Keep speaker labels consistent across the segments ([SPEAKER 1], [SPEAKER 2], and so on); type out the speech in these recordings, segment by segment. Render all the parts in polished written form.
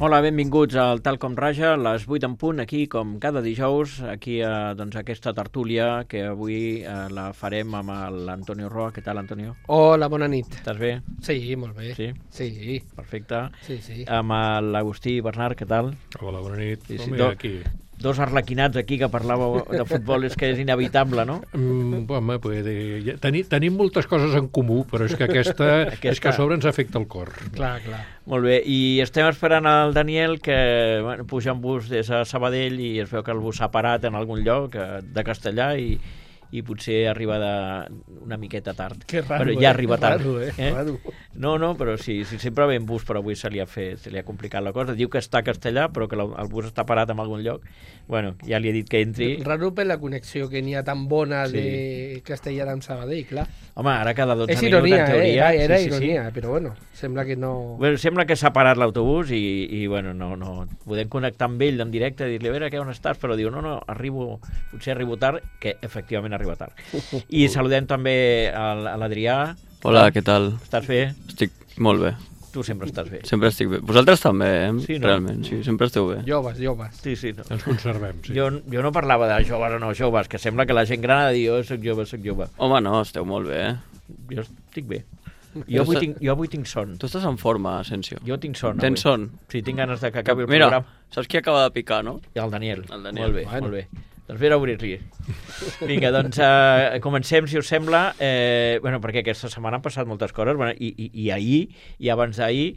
[SPEAKER 1] Hola, benvinguts al Tal com Raja, a les 8 en punt, aquí com cada dijous, aquí a aquesta tertúlia que avui la farem amb l'Antonio Roa. Què tal, Antonio?
[SPEAKER 2] Hola, bona nit.
[SPEAKER 1] Estàs bé?
[SPEAKER 2] Sí, molt bé.
[SPEAKER 1] Sí?
[SPEAKER 2] Sí.
[SPEAKER 1] Perfecte.
[SPEAKER 2] Sí.
[SPEAKER 1] Amb l'Agustí Bernard, què tal?
[SPEAKER 3] Hola, bona nit.
[SPEAKER 1] Sí,
[SPEAKER 3] aquí.
[SPEAKER 1] Dos arlequinats aquí que parlàveu de futbol, és que és inevitable, no?
[SPEAKER 3] Home, tenim moltes coses en comú, però és que aquesta és que a sobre ens afecta el cor.
[SPEAKER 2] Clar.
[SPEAKER 1] Molt bé, i estem esperant el Daniel, que puja en bus des de Sabadell i es veu que el bus s'ha parat en algun lloc de Castellà i potser arriba una miqueta tard.
[SPEAKER 2] Que raro,
[SPEAKER 1] però ja arriba tard.
[SPEAKER 2] Raro.
[SPEAKER 1] No, però sí, sempre ve en bus, però avui se li ha complicat la cosa. Diu que està a Castellà, però que el bus està parat en algun lloc. Bueno, ja li he dit que entri.
[SPEAKER 2] Raro per la connexió que n'hi ha tan bona de Castellà amb Sabadell, clar.
[SPEAKER 1] Home, ara cada 12
[SPEAKER 2] és
[SPEAKER 1] minuts,
[SPEAKER 2] ironia,
[SPEAKER 1] en teoria...
[SPEAKER 2] Era ironia, però bueno, sembla que no...
[SPEAKER 1] Bueno, sembla que s'ha parat l'autobús i bueno, no. Podem connectar amb ell en directe i dir-li, a veure, on estàs? Però diu, no, potser arribo tard, que efectivament arriba tard. I saludem també a l'Adrià.
[SPEAKER 4] Hola, què tal?
[SPEAKER 1] Estàs bé?
[SPEAKER 4] Estic molt bé.
[SPEAKER 1] Tu sempre estàs bé.
[SPEAKER 4] Sempre estic bé. Vosaltres també,
[SPEAKER 1] Sí, no?
[SPEAKER 4] Realment, sí, sempre esteu bé.
[SPEAKER 2] Joves.
[SPEAKER 1] Sí. No.
[SPEAKER 3] Ens conservem, sí.
[SPEAKER 1] Jo no parlava de joves o no joves, que sembla que la gent gran ha de dir, soc jove.
[SPEAKER 4] Home, no, esteu molt bé.
[SPEAKER 1] Jo estic bé. Jo avui tinc son.
[SPEAKER 4] Tu estàs en forma, Asensio.
[SPEAKER 1] Jo tinc son avui.
[SPEAKER 4] Tens son?
[SPEAKER 1] Sí, tinc ganes de que acabi el
[SPEAKER 4] Mira,
[SPEAKER 1] programa.
[SPEAKER 4] saps qui acaba de picar, no?
[SPEAKER 1] I el Daniel.
[SPEAKER 4] Molt bé.
[SPEAKER 1] Molt bé. Doncs ve a obrir-li. Vinga, doncs comencem, si us sembla, perquè aquesta setmana han passat moltes coses, i ahir, i abans d'ahir,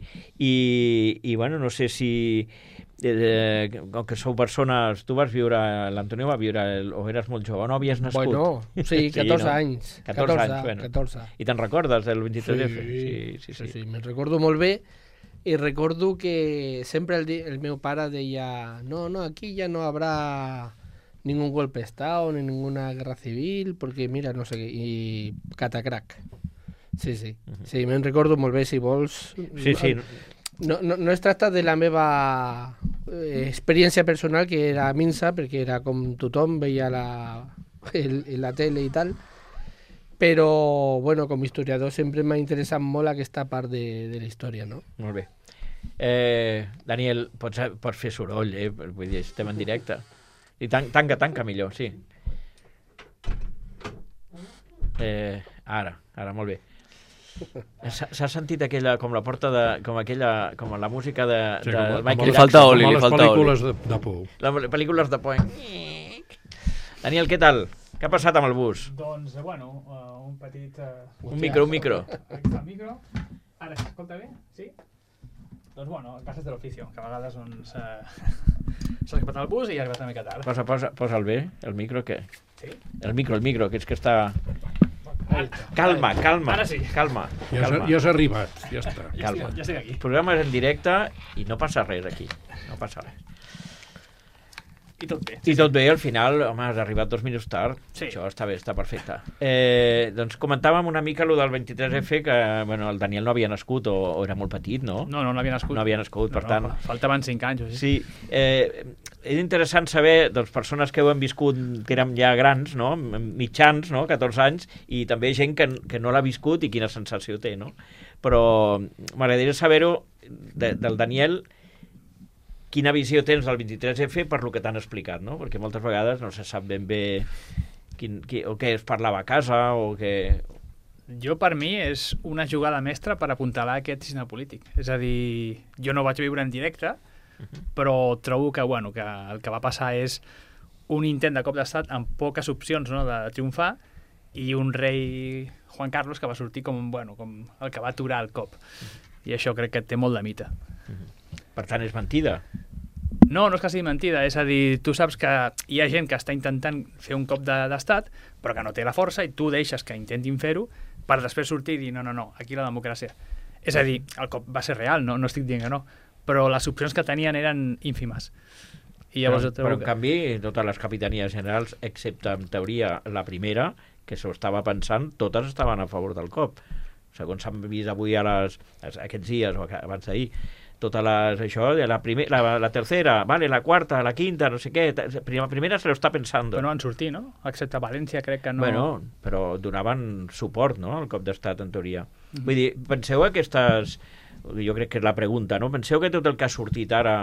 [SPEAKER 1] i no sé si, com que sou persones, tu vas viure, l'Antonio va viure, o eres molt jove, no havies nascut?
[SPEAKER 2] Bueno, sí, 14 anys.
[SPEAKER 1] 14 anys, bueno.
[SPEAKER 2] 14.
[SPEAKER 1] I te'n recordes del 23F?
[SPEAKER 2] Sí, me'n recordo molt bé. I recordo que sempre el meu pare deia no, aquí ya no habrá ningún golpe de Estado ni ninguna guerra civil, porque mira, no sé què, i catacrac. Sí. Sí, me'n recordo molt bé, si vols.
[SPEAKER 1] Sí.
[SPEAKER 2] No es tracta de la meva experiència personal, que era minsa, perquè era com tothom, veia la tele i tal, però, bueno, com a historiador sempre m'ha interessat molt aquesta part de la història, no?
[SPEAKER 1] Molt bé. Daniel, pots fer soroll, vull dir, estem en directe. I tanca millor, sí. Ara, molt bé. S'ha sentit aquella, com la porta de... com la música de Michael Jackson.
[SPEAKER 4] Li falta oli.
[SPEAKER 3] Com les pel·lícules de por.
[SPEAKER 1] Les pel·lícules de por. Daniel, què tal? Què ha passat amb el bus?
[SPEAKER 5] Doncs, un petit...
[SPEAKER 1] Un micro.
[SPEAKER 5] Aquí està el micro. Ara, escolta bé? Sí? Doncs, cases de l'oficio, que a vegades s'ha escapat el bus i ha arribat una mica tard.
[SPEAKER 1] Posa'l bé, el micro, què?
[SPEAKER 5] Sí?
[SPEAKER 1] El micro, que és que està... Calma.
[SPEAKER 5] Ara sí.
[SPEAKER 1] Calma.
[SPEAKER 3] Ja s'ha arribat, ja està.
[SPEAKER 1] Calma.
[SPEAKER 5] Ja estic aquí.
[SPEAKER 1] El programa és en directe i no passa res aquí. No passa res.
[SPEAKER 5] I tot bé.
[SPEAKER 1] I tot bé, al final, home, has arribat 2 minuts tard.
[SPEAKER 5] Sí.
[SPEAKER 1] Això està bé, està perfecte. Doncs comentàvem una mica lo del 23F, que el Daniel no havia nascut o era molt petit, no?
[SPEAKER 5] No havia nascut.
[SPEAKER 1] No havia nascut, per tant...
[SPEAKER 5] Faltaven 5 anys, o
[SPEAKER 1] sí. És interessant saber, doncs, persones que ho han viscut, que érem ja grans, no? Mitjans, no? 14 anys, i també gent que no l'ha viscut i quina sensació té, no? Però m'agradaria saber-ho del Daniel, quina visió tens del 23F per lo que t'han explicat, no? Perquè moltes vegades no se sap ben bé o què es parlava a casa o què...
[SPEAKER 5] Jo, per mi, és una jugada mestra per apuntalar aquest sistema polític. És a dir, jo no vaig viure en directe, però trobo que el que va passar és un intent de cop d'estat amb poques opcions, no?, de triomfar, i un rei Juan Carlos que va sortir com el que va aturar el cop. I això crec que té molt de mite.
[SPEAKER 1] Per tant, és mentida.
[SPEAKER 5] No és que sigui mentida, és a dir, tu saps que hi ha gent que està intentant fer un cop d'estat, però que no té la força, i tu deixes que intentin fer-ho per després sortir i dir no, aquí la democràcia. És a dir, el cop va ser real, no estic dient que no, però les opcions que tenien eren ínfimes. I llavors
[SPEAKER 1] però en canvi, totes les capitanies generals, excepte en teoria la primera, que s'ho estava pensant, totes estaven a favor del cop. Segons s'han vist avui aquests dies o abans d'ahir, totes això, la tercera, vale, la quarta, la quinta, no sé què, la primera se lo està pensant.
[SPEAKER 5] Però no van sortir, no? Excepte València, crec que no...
[SPEAKER 1] Bueno, però donaven suport, no?, al cop d'estat, en teoria. Vull dir, penseu aquestes jo crec que és la pregunta, no? Penseu que tot el que ha sortit ara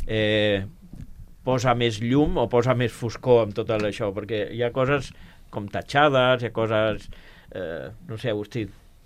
[SPEAKER 1] posa més llum o posa més foscor amb tot això, perquè hi ha coses com tatxades, hi ha coses... no sé, Agustí.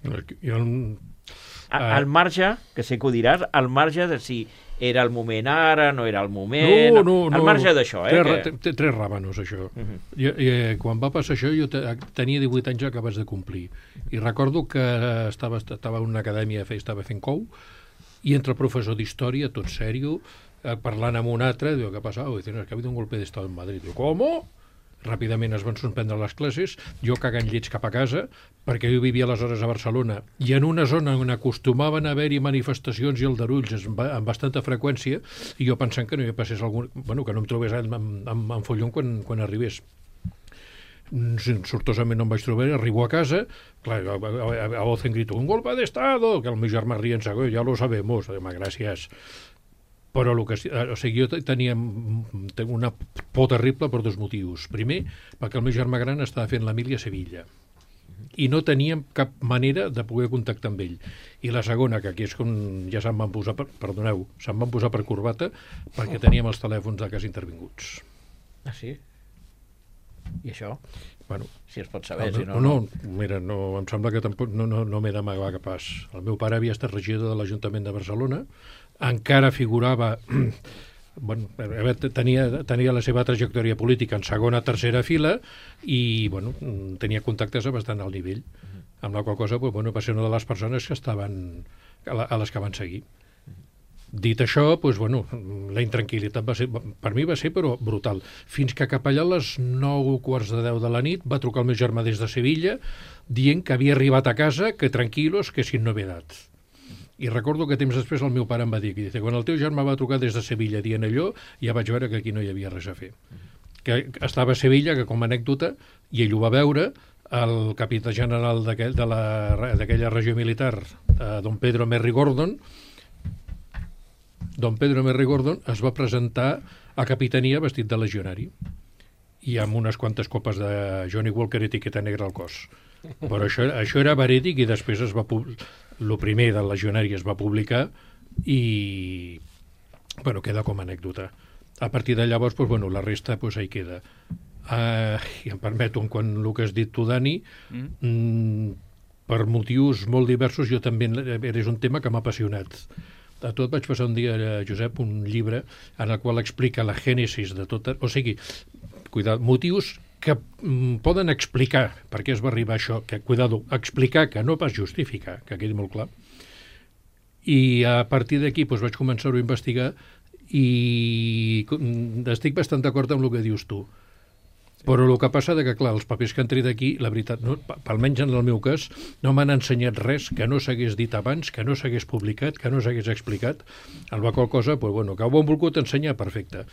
[SPEAKER 1] Al marge, que sé que ho diràs, al marge de si era el moment ara, no era el moment... al marge d'això,
[SPEAKER 3] Té tres ràbanos, això. Quan va passar això, jo tenia 18 anys, acabes de complir. I recordo que estava en una acadèmia, estava fent cou, i entre el professor d'història, tot sèrio, parlant amb un altre, diu, què passava? Diu, es que ha habido un golpe d'estat en Madrid. Diu, ¿cómo? Ràpidament es van suspendre les classes, jo cagant lleig cap a casa, perquè jo vivia aleshores a Barcelona, i en una zona on acostumaven a haver-hi manifestacions i aldarulls amb bastanta freqüència, i jo pensant que no hi passés algun... Bueno, que no em trobés amb follon quan arribés. Sortosament no em vaig trobar, arribo a casa, clar, a voz en grito, un golpe d'estado, que el meu germà rient, ja lo sabemos, gràcies. Però jo tenia una por terrible per dos motius. Primer, perquè el meu germà gran estava fent la mili a Sevilla i no teníem cap manera de poder contactar amb ell. I la segona, que aquí és com ja se'm van posar per corbata perquè teníem els telèfons de casa intervinguts.
[SPEAKER 1] Ah, sí? I això?
[SPEAKER 3] Bueno,
[SPEAKER 1] si es pot saber, si no...
[SPEAKER 3] Mira, em sembla que tampoc no m'he d'amagar cap pas. El meu pare havia estat regidor de l'Ajuntament de Barcelona, encara figurava... Bueno, tenia la seva trajectòria política en segona, tercera fila i tenia contactes a bastant alt nivell, amb la qual cosa va ser una de les persones que estaven a les que van seguir. Dit això, la intranquil·litat per mi va ser però brutal, fins que cap allà a les 9:45 de la nit va trucar el meu germà des de Sevilla dient que havia arribat a casa, que tranquilos, que sin novedad. I recordo que temps després el meu pare em va dir que quan el teu germà va trucar des de Sevilla dient allò, ja vaig veure que aquí no hi havia res a fer. Que estava a Sevilla, que com a anècdota, i ell ho va veure, el capità general d'aquella regió militar, don Pedro Merry Gordon, es va presentar a capitania vestit de legionari i amb unes quantes copes de Johnny Walker etiqueta negra al cos. Però això era verídic i després el primer del legionari es va publicar i queda com a anècdota. A partir de llavors, la resta ahí queda. I em permeto, quan el que has dit tu, Dani, per motius molt diversos, jo també és un tema que m'ha apassionat. A tu et vaig passar un dia, Josep, un llibre en el qual explica la gènesis de tot... O sigui, motius que poden explicar per què es va arribar a això, explicar que no pas justificar, que quedi molt clar. I a partir d'aquí vaig començar-ho a investigar i estic bastant d'acord amb el que dius tu. Però el que passa és que, clar, els papers que han tret aquí, la veritat, almenys en el meu cas, no m'han ensenyat res que no s'hagués dit abans, que no s'hagués publicat, que no s'hagués explicat, amb la qual cosa, que ho han volgut ensenyar, perfecte.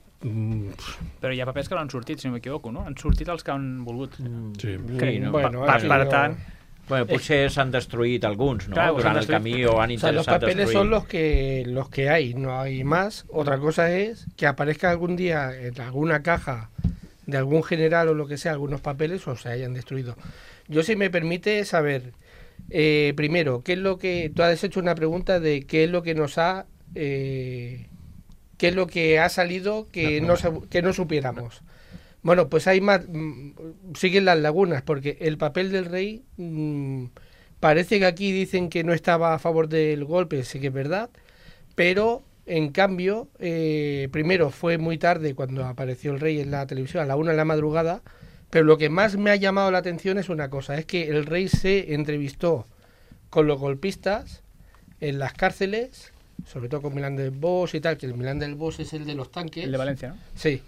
[SPEAKER 5] Però hi ha papers que no han sortit, si no m'equivoco, no? Han sortit els que han volgut.
[SPEAKER 3] Sí.
[SPEAKER 1] No?
[SPEAKER 5] Per tant...
[SPEAKER 1] Bueno, potser s'han destruït alguns, ¿no? Claro, durant el camí o han interesat
[SPEAKER 2] los papeles son los que hay, no hay más. Otra cosa es que aparezca algún día en alguna caja de algún general o lo que sea, algunos papeles o se hayan destruido. Yo, si me permite saber, primero, ¿qué es lo que... Tú has hecho una pregunta de qué es lo que nos ha... ¿qué es lo que ha salido que no supiéramos? Bueno, pues hay más... siguen las lagunas, porque el papel del rey... parece que aquí dicen que no estaba a favor del golpe, sí que es verdad, pero... En cambio, primero fue muy tarde cuando apareció el rey en la televisión, a la 1 de la madrugada, pero lo que más me ha llamado la atención es una cosa, es que el rey se entrevistó con los golpistas en las cárceles, sobre todo con Milán del Bosch y tal, que el Milán del Bosch es el de los tanques.
[SPEAKER 5] El de Valencia, ¿no?
[SPEAKER 2] Sí.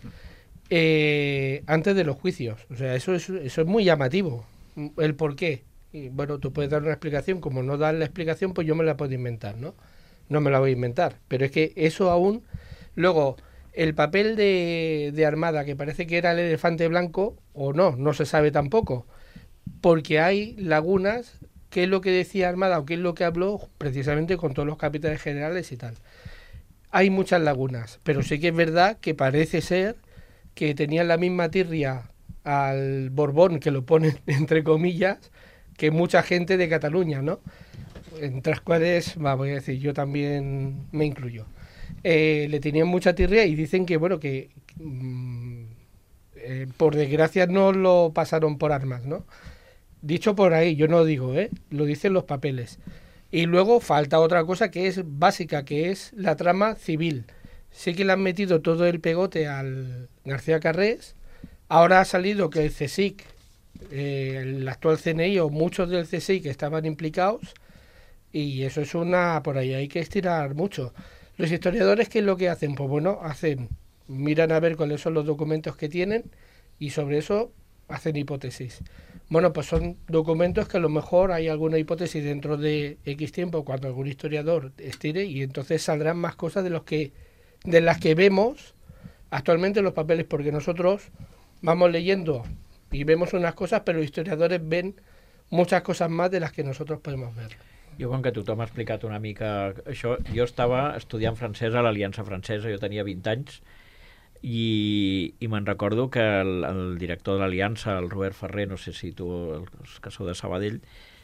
[SPEAKER 2] Antes de los juicios. O sea, eso es muy llamativo. El por qué. Y bueno, tú puedes dar una explicación, como no das la explicación, pues yo me la puedo inventar, ¿no? No me la voy a inventar, pero es que eso aún... Luego, el papel de Armada, que parece que era el elefante blanco, o no se sabe tampoco, porque hay lagunas, qué es lo que decía Armada o qué es lo que habló precisamente con todos los capitanes generales y tal. Hay muchas lagunas, pero sí que es verdad que parece ser que tenían la misma tirria al Borbón, que lo ponen entre comillas, que mucha gente de Cataluña, ¿no? entre las cuales, voy a decir, yo también me incluyo. Le tenían mucha tirria y dicen que, bueno, que por desgracia no lo pasaron por armas, ¿no? Dicho por ahí, yo no digo, lo dicen los papeles. Y luego falta otra cosa que es básica, que es la trama civil. Sí que le han metido todo el pegote al García Carrés. Ahora ha salido que el CSIC, el actual CNI o muchos del CSIC estaban implicados, y eso es por ahí hay que estirar mucho. Los historiadores, ¿qué es lo que hacen? Pues bueno, miran a ver cuáles son los documentos que tienen y sobre eso hacen hipótesis. Bueno, pues son documentos que a lo mejor hay alguna hipótesis dentro de X tiempo cuando algún historiador estire, y entonces saldrán más cosas de las que vemos actualmente en los papeles, porque nosotros vamos leyendo y vemos unas cosas, pero los historiadores ven muchas cosas más de las que nosotros podemos ver.
[SPEAKER 1] Jo, com que tothom ha explicat una mica això, jo estava estudiant francès a l'Aliança Francesa, jo tenia 20 anys, i me'n recordo que el director de l'Aliança, el Robert Ferrer, no sé si tu, els que sou de Sabadell,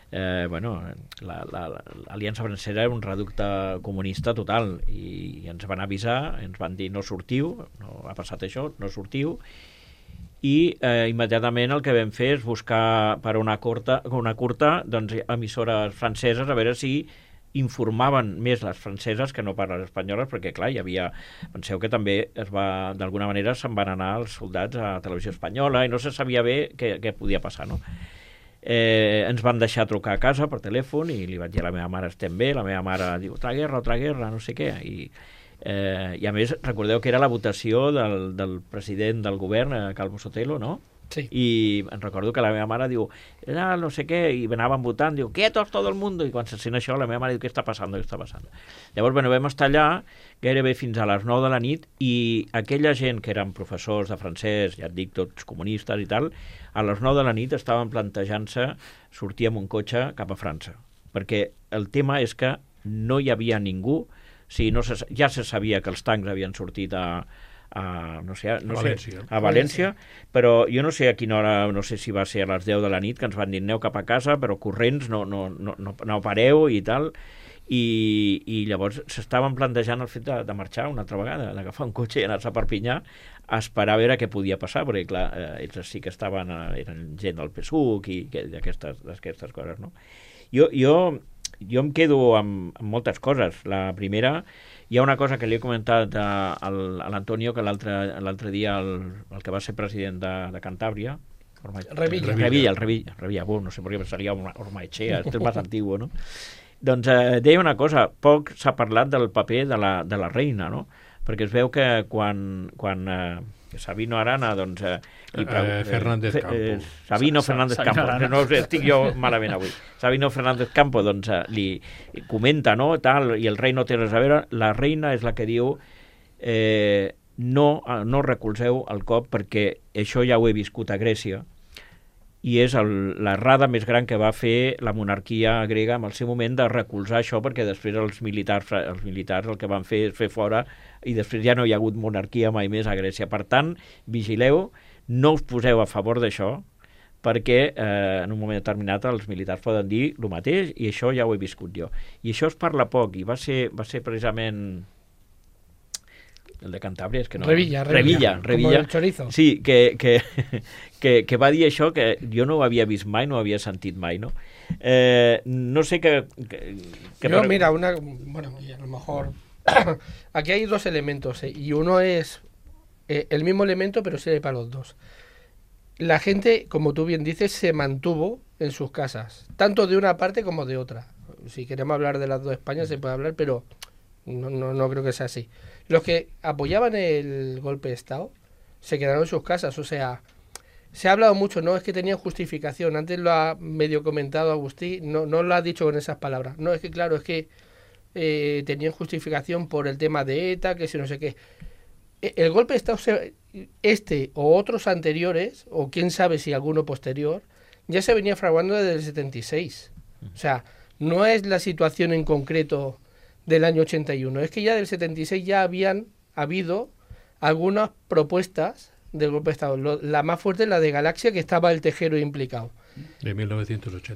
[SPEAKER 1] l'Aliança Francesa era un reducte comunista total, i ens van avisar, ens van dir no sortiu, no ha passat això, no sortiu, i immediatament el que vam fer és buscar per una curta doncs, emissores franceses, a veure si informaven més les franceses que no per les espanyoles, perquè clar, hi havia, penseu que també d'alguna manera se'n van anar els soldats a Televisió Espanyola i no se sabia bé què podia passar, no? Ens van deixar trucar a casa per telèfon i li vaig dir a la meva mare estem bé, la meva mare diu otra guerra, no sé què, i a més recordeu que era la votació del president del govern, Calvo Sotelo, no?
[SPEAKER 2] Sí.
[SPEAKER 1] I em recordo que la meva mare diu no sé què, i anaven votant, diu quietos todo el mundo, i quan se sent això la meva mare diu què està passant? Llavors, bueno, vam estar allà gairebé fins a les 9 de la nit, i aquella gent que eren professors de francès, ja et dic, tots comunistes i tal, a les 9 de la nit estaven plantejant-se sortir amb un cotxe cap a França, perquè el tema és que no hi havia ningú. Sí, ja se sabia que els tancs havien sortit a València, però jo no sé a quina hora, no sé si va ser a les 10 de la nit, que ens van dir aneu cap a casa, però corrents, no pareu i tal, i llavors s'estaven plantejant el fet de marxar una altra vegada, d'agafar un cotxe i anar-se a Perpinyà a esperar a veure què podia passar, perquè clar, ells sí que eren gent del PSUC i d'aquestes coses, no? Jo em quedo amb moltes coses. La primera, hi ha una cosa que li he comentat a l'Antonio, que l'altre dia el que va ser president de Cantàbria, Revilla, no sé per què seria Ormaechea, este és més antiguo, no? Doncs deia una cosa, poc s'ha parlat del paper de la reina, no? Perquè es veu que quan Sabino Arana, doncs...
[SPEAKER 3] Fernández Campo.
[SPEAKER 1] Sabino Fernández Campo, no estic jo malament avui. Sabino Fernández Campo, doncs, li comenta, no?, tal, i el rei no té res a veure. La reina és la que diu no recolzeu el cop perquè això ja ho he viscut a Grècia, i és l'errada més gran que va fer la monarquia grega en el seu moment de recolzar això, perquè després els militars el que van fer és fer fora, i després ja no hi ha hagut monarquia mai més a Grècia. Per tant, vigileu, no us poseu a favor d'això, perquè en un moment determinat els militars poden dir el mateix, i això ja ho he viscut jo. I això es parla poc, i va ser precisament... el de Cantàbria és que no... Revilla.
[SPEAKER 2] Com el chorizo.
[SPEAKER 1] Sí, que va dir això, que jo no ho havia vist mai, no ho havia sentit mai, no? No sé que
[SPEAKER 2] mira, bueno, y a lo mejor... Aquí hay dos elementos, y uno es el mismo elemento, pero sirve para los dos. La gente, como tú bien dices, se mantuvo en sus casas, tanto de una parte como de otra. Si queremos hablar de las dos Españas se puede hablar, pero no creo que sea así. Los que apoyaban el golpe de Estado se quedaron en sus casas, o sea, se ha hablado mucho, no es que tenían justificación, antes lo ha medio comentado Agustín, no lo ha dicho con esas palabras, no, es que claro, es que tenían justificación por el tema de ETA, que si no sé qué. El golpe de Estado, este o otros anteriores, o quién sabe si alguno posterior, ya se venía fraguando desde el 76, o sea, no es la situación en concreto del año 81. Es que ya del 76 ya habían habido algunas propuestas del golpe de Estado. La más fuerte es la de Galaxia, que estaba el Tejero implicado.
[SPEAKER 3] De 1980.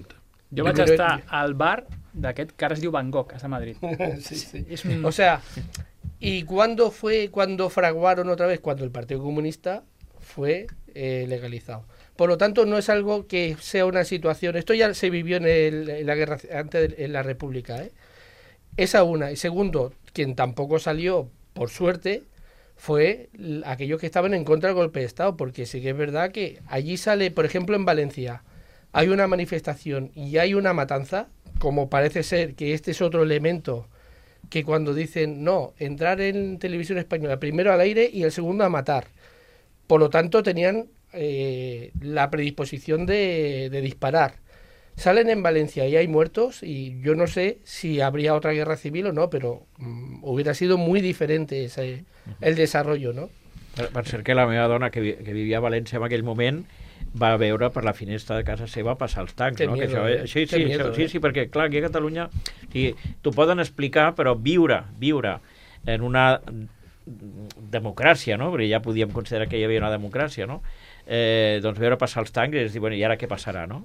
[SPEAKER 5] Jo vaig estar al bar d'aquest que ara es diu Van Gogh, és a Madrid.
[SPEAKER 2] Sí.
[SPEAKER 5] És un...
[SPEAKER 2] O sea, ¿y cuándo fue cuando fraguaron otra vez? Cuando el Partido Comunista fue legalizado. Por lo tanto, no es algo que sea una situación... Esto ya se vivió en la guerra, antes en la República, ¿eh? Esa una. Y segundo, quien tampoco salió, por suerte, fue aquellos que estaban en contra del golpe de Estado, porque sí que es verdad que allí sale, por ejemplo, en Valencia, hay una manifestación y hay una matanza, como parece ser que este es otro elemento que cuando dicen, no, entrar en televisión española, primero al aire y el segundo a matar. Por lo tanto, tenían la predisposición de disparar. Salen en Valencia y hay muertos y yo no sé si habría otra guerra civil o no, pero hubiera sido muy diferente el desarrollo, no?
[SPEAKER 1] Per cert que la meva dona, que vivia a València en aquell moment, va veure per la finestra de casa seva passar els tancs, no?
[SPEAKER 2] Miedo,
[SPEAKER 1] que això, sí, perquè clar, aquí a Catalunya t'ho poden explicar, però viure en una democràcia, no? Perquè ja podíem considerar que hi havia una democràcia, no? Doncs veure passar els tancs és dir, bueno, i ara què passarà, no?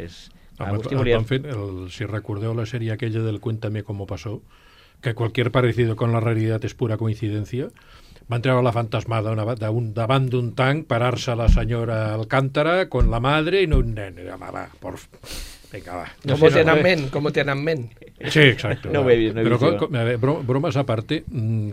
[SPEAKER 3] Si recordeu la sèrie aquella del Cuéntame cómo pasó, que cualquier parecido con la realidad es pura coincidencia, van treure la fantasmada davant d'un tanc, parar-se la senyora Alcántara con la madre i no un nen. Venga, va.
[SPEAKER 2] Como Tiananmen.
[SPEAKER 3] Sí, exacto.
[SPEAKER 1] No ho he vist.
[SPEAKER 3] Però bromes a parte,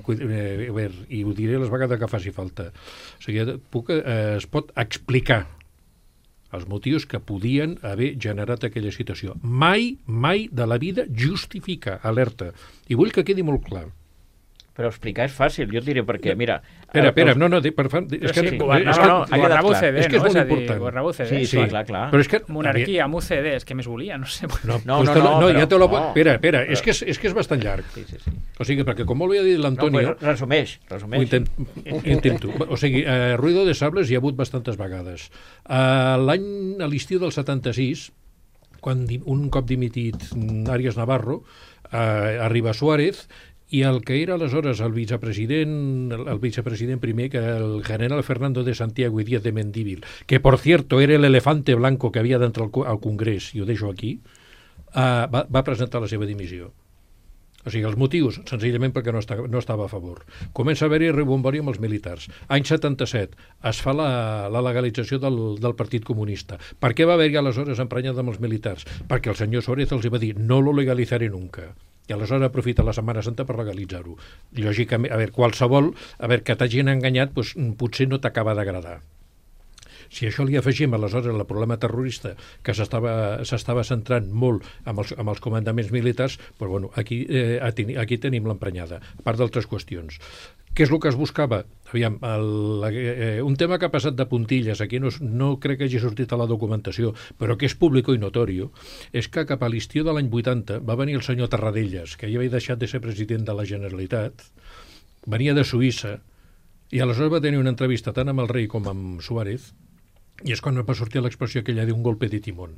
[SPEAKER 3] i ho diré les vegades que faci falta. O sigui, es pot explicar els motius que podien haver generat aquella situació. Mai de la vida justificar, alerta. I vull que quedi molt clar.
[SPEAKER 1] Però explicar és fàcil, jo et diré perquè, mira...
[SPEAKER 3] Espera, no, és que
[SPEAKER 5] governava UCD,
[SPEAKER 3] és que és molt important.
[SPEAKER 5] Governava UCD.
[SPEAKER 1] Sí, clar.
[SPEAKER 3] Però és que...
[SPEAKER 5] Monarquia amb UCD, és que més volia, no sé.
[SPEAKER 1] No,
[SPEAKER 3] ja te lo... Espera, és que és bastant llarg.
[SPEAKER 1] Sí.
[SPEAKER 3] O sigui, perquè com molt bé ha dit l'Antonio...
[SPEAKER 1] Resumeix.
[SPEAKER 3] Intento. O sigui, Ruido de Sables hi ha hagut bastantes vegades. A l'estiu del 76, quan un cop dimitit Arias Navarro, arriba Suárez, i el que era aleshores el vicepresident primer, que era el general Fernando de Santiago y Díaz de Mendívil, que por cierto era el elefante blanco que havia d'entrar al Congrés, i ho deixo aquí, va presentar la seva dimissió. O sigui, els motius, senzillament perquè no estava a favor. Comença a haver-hi rebombori amb els militars. Any 77 es fa la legalització del Partit Comunista. Per què va haver-hi aleshores emprenyada amb els militars? Perquè el senyor Suárez els va dir no lo legalizaré nunca. I aleshores aprofita la Setmana Santa per legalitzar-ho. Lògicament, qualsevol que t'hagin enganyat doncs, potser no t'acaba d'agradar. Si això li afegim aleshores el problema terrorista que s'estava centrant molt amb els comandaments militars, doncs, bueno, aquí tenim l'emprenyada, a part d'altres qüestions. Què és el que es buscava? Aviam, un tema que ha passat de puntilles, aquí no crec que hagi sortit a la documentació, però que és públic i notori, és que cap a l'estiu de l'any 80 va venir el senyor Tarradellas, que ja havia deixat de ser president de la Generalitat, venia de Suïssa, i aleshores va tenir una entrevista tant amb el rei com amb Suárez, i és quan va sortir l'expressió aquella d'un golpe de timón.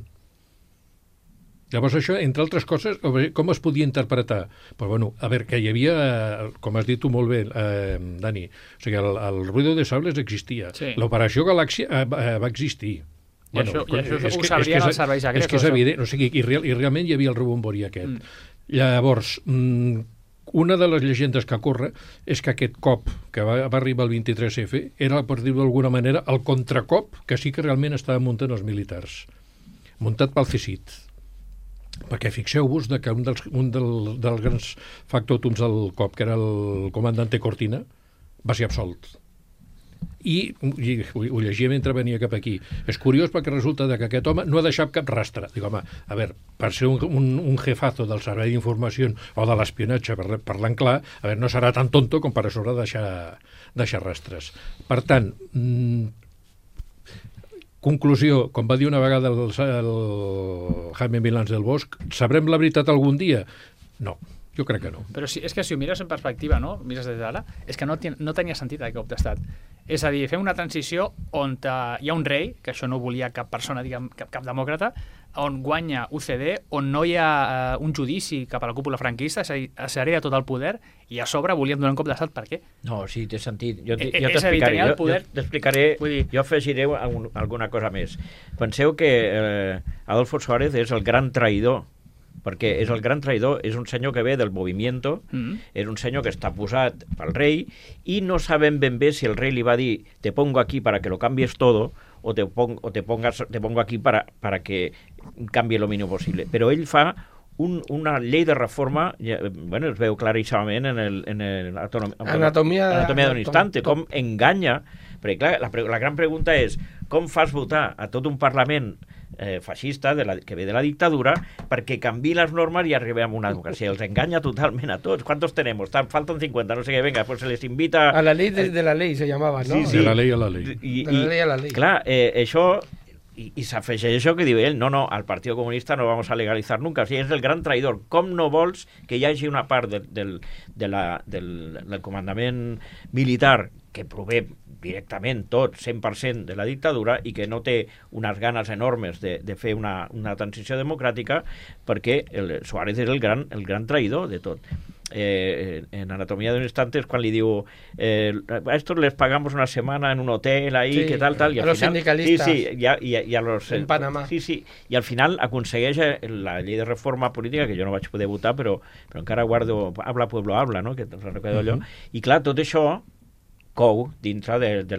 [SPEAKER 3] Llavors això, entre altres coses, com es podia interpretar? Pues bueno, a veure, que hi havia, com has dit tu molt bé, Dani, o sigui, el Ruido de Sables existia. Sí. L'Operació Galàxia va existir.
[SPEAKER 5] I això ho sabrien els serveis secrets.
[SPEAKER 3] És que és evident, o sigui, i realment hi havia el rebombori aquest. Llavors, una de les llegendes que corre és que aquest cop que va arribar el 23F era, per dir-ho d'alguna manera, el contracop que sí que realment estaven muntant els militars. Muntat pel CSIC. Perquè fixeu-vos que un dels grans factòtums del cop, que era el comandante Cortina, va ser absolt. I ho llegia mentre venia cap aquí. És curiós perquè resulta que aquest home no ha deixat cap rastre. Dic, home, a veure, per ser un jefazo del servei d'informació o de l'espionatge, parlant clar, a veure, no serà tan tonto com per a sobre deixar rastres. Per tant, conclusió, com va dir una vegada el Jaime Milans del Bosch, sabrem la veritat algun dia? No. Jo crec que no.
[SPEAKER 5] Però és que si ho mires en perspectiva, no? Mires des d'ara, és que no tenia sentit aquest cop d'estat. És a dir, fem una transició on hi ha un rei, que això no volia cap persona, diguem, cap demòcrata, on guanya UCD, on no hi ha un judici cap a la cúpula franquista, és a dir, s'hereda tot el poder, i a sobre volien donar un cop d'estat. Per què?
[SPEAKER 1] No, sí, té sentit. Jo
[SPEAKER 5] És a dir, tenia el poder...
[SPEAKER 1] Jo afegiré alguna cosa més. Penseu que Adolfo Suárez és el gran traïdor, perquè és el gran traïdor, és un senyor que ve del movimiento, és un senyor que està posat pel rei i no sabem ben bé si el rei li va dir te pongo aquí para que lo cambies todo o te pongo aquí para que cambie lo mínimo possible. Però ell fa una llei de reforma, bueno, es veu claríssimament en Anatomia d'un instante, com enganya, perquè clar, la gran pregunta és com fas votar a tot un Parlament feixista que ve de la dictadura perquè canvi les normes i arribem a una democràcia. Els enganya totalment a tots. ¿Cuántos tenemos? Faltan 50, no sé què. Venga, pues se les invita...
[SPEAKER 2] A la ley de la ley se llamava, no?
[SPEAKER 3] Sí. De la ley a la ley.
[SPEAKER 2] De la ley a la ley.
[SPEAKER 1] Clar, això... I s'afegeix això que diu ell, no, al Partit Comunista no vamos a legalizar nunca. O sigui, és el gran traïdor. Com no vols que hi hagi una part del comandament militar que prové directament tot, 100% de la dictadura i que no té unes ganes enormes de fer una transició democràtica perquè Suárez és el gran traïdor de tot. En Anatomía de un instante es cuando le digo a estos les pagamos una semana en un hotel ahí,
[SPEAKER 2] sí,
[SPEAKER 1] que tal, y
[SPEAKER 2] a
[SPEAKER 1] al
[SPEAKER 2] los
[SPEAKER 1] final,
[SPEAKER 2] sindicalistas
[SPEAKER 1] y a los
[SPEAKER 2] en Panamá.
[SPEAKER 1] Sí, y al final aconsegueix la llei de reforma política, que jo no vaig poder votar, però encara guardo Habla Pueblo Habla, no? Que recordo allò, i clar, tot això cou dintre de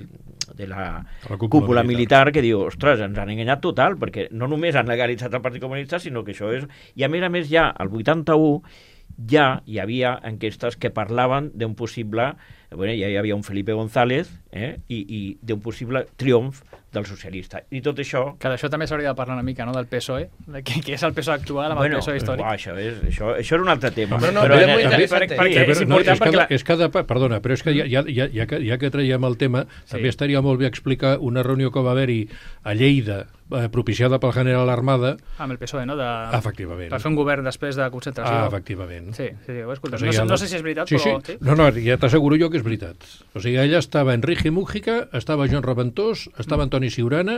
[SPEAKER 1] la cúpula militar que diu, ostres, ens han enganyat total, perquè no només han legalitzat el Partit Comunista, sinó que això és... I a més ja, al 81, ja hi havia enquestes que parlaven d'un possible... Bueno, ja hi havia un Felipe González i d'un possible triomf del socialista. I tot això...
[SPEAKER 5] Que d'això també s'hauria de parlar una mica, no?, del PSOE, que és el PSOE actual amb el PSOE històric.
[SPEAKER 1] Això era un altre tema.
[SPEAKER 2] No, però és molt interessant.
[SPEAKER 5] És important perquè...
[SPEAKER 3] Perdona, però és que ja que traiem el tema, també estaria molt bé explicar una reunió que va haver-hi a Lleida, propiciada pel general Armada...
[SPEAKER 5] Amb el PSOE, no?
[SPEAKER 3] Efectivament.
[SPEAKER 5] Per fer un govern després de concentració.
[SPEAKER 3] Efectivament.
[SPEAKER 5] Sí, ho he escoltat. No sé si és veritat, però...
[SPEAKER 3] Sí. No, ja t'asseguro jo que és veritat. O sigui, allà estava Enrique Mújica, estava Joan Reventós, estava Antoni Ciurana,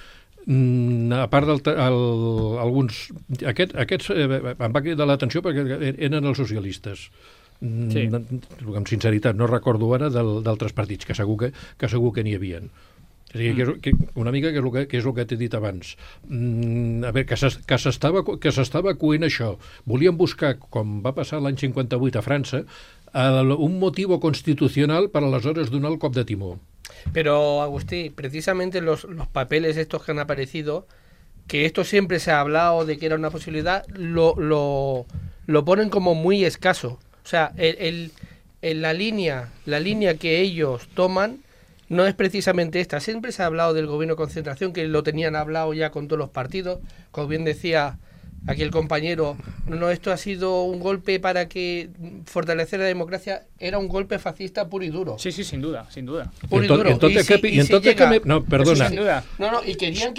[SPEAKER 3] a part alguns... Aquests em va cridar l'atenció perquè eren els socialistes.
[SPEAKER 5] Sí.
[SPEAKER 3] Amb sinceritat, no recordo ara d'altres partits, que segur que n'hi havien. O sigui, una mica que és el que t'he dit abans. A veure, que s'estava coent això. Volien buscar, com va passar l'any 58 a França, un motivo constitucional para aleshores donar el cop de timó.
[SPEAKER 2] Pero, Agustí, precisamente los papeles estos que han aparecido, que esto siempre se ha hablado de que era una posibilidad, lo ponen como muy escaso. O sea, la línea que ellos toman no es precisamente esta. Siempre se ha hablado del gobierno de concentración, que lo tenían hablado ya con todos los partidos. Como bien decía aquí el compañero, no, esto ha sido un golpe para que fortalecer la democracia, era un golpe fascista puro y duro.
[SPEAKER 5] Sí, sin duda.
[SPEAKER 2] Puro y duro.
[SPEAKER 3] No, perdona.
[SPEAKER 5] Sin duda.
[SPEAKER 2] No, y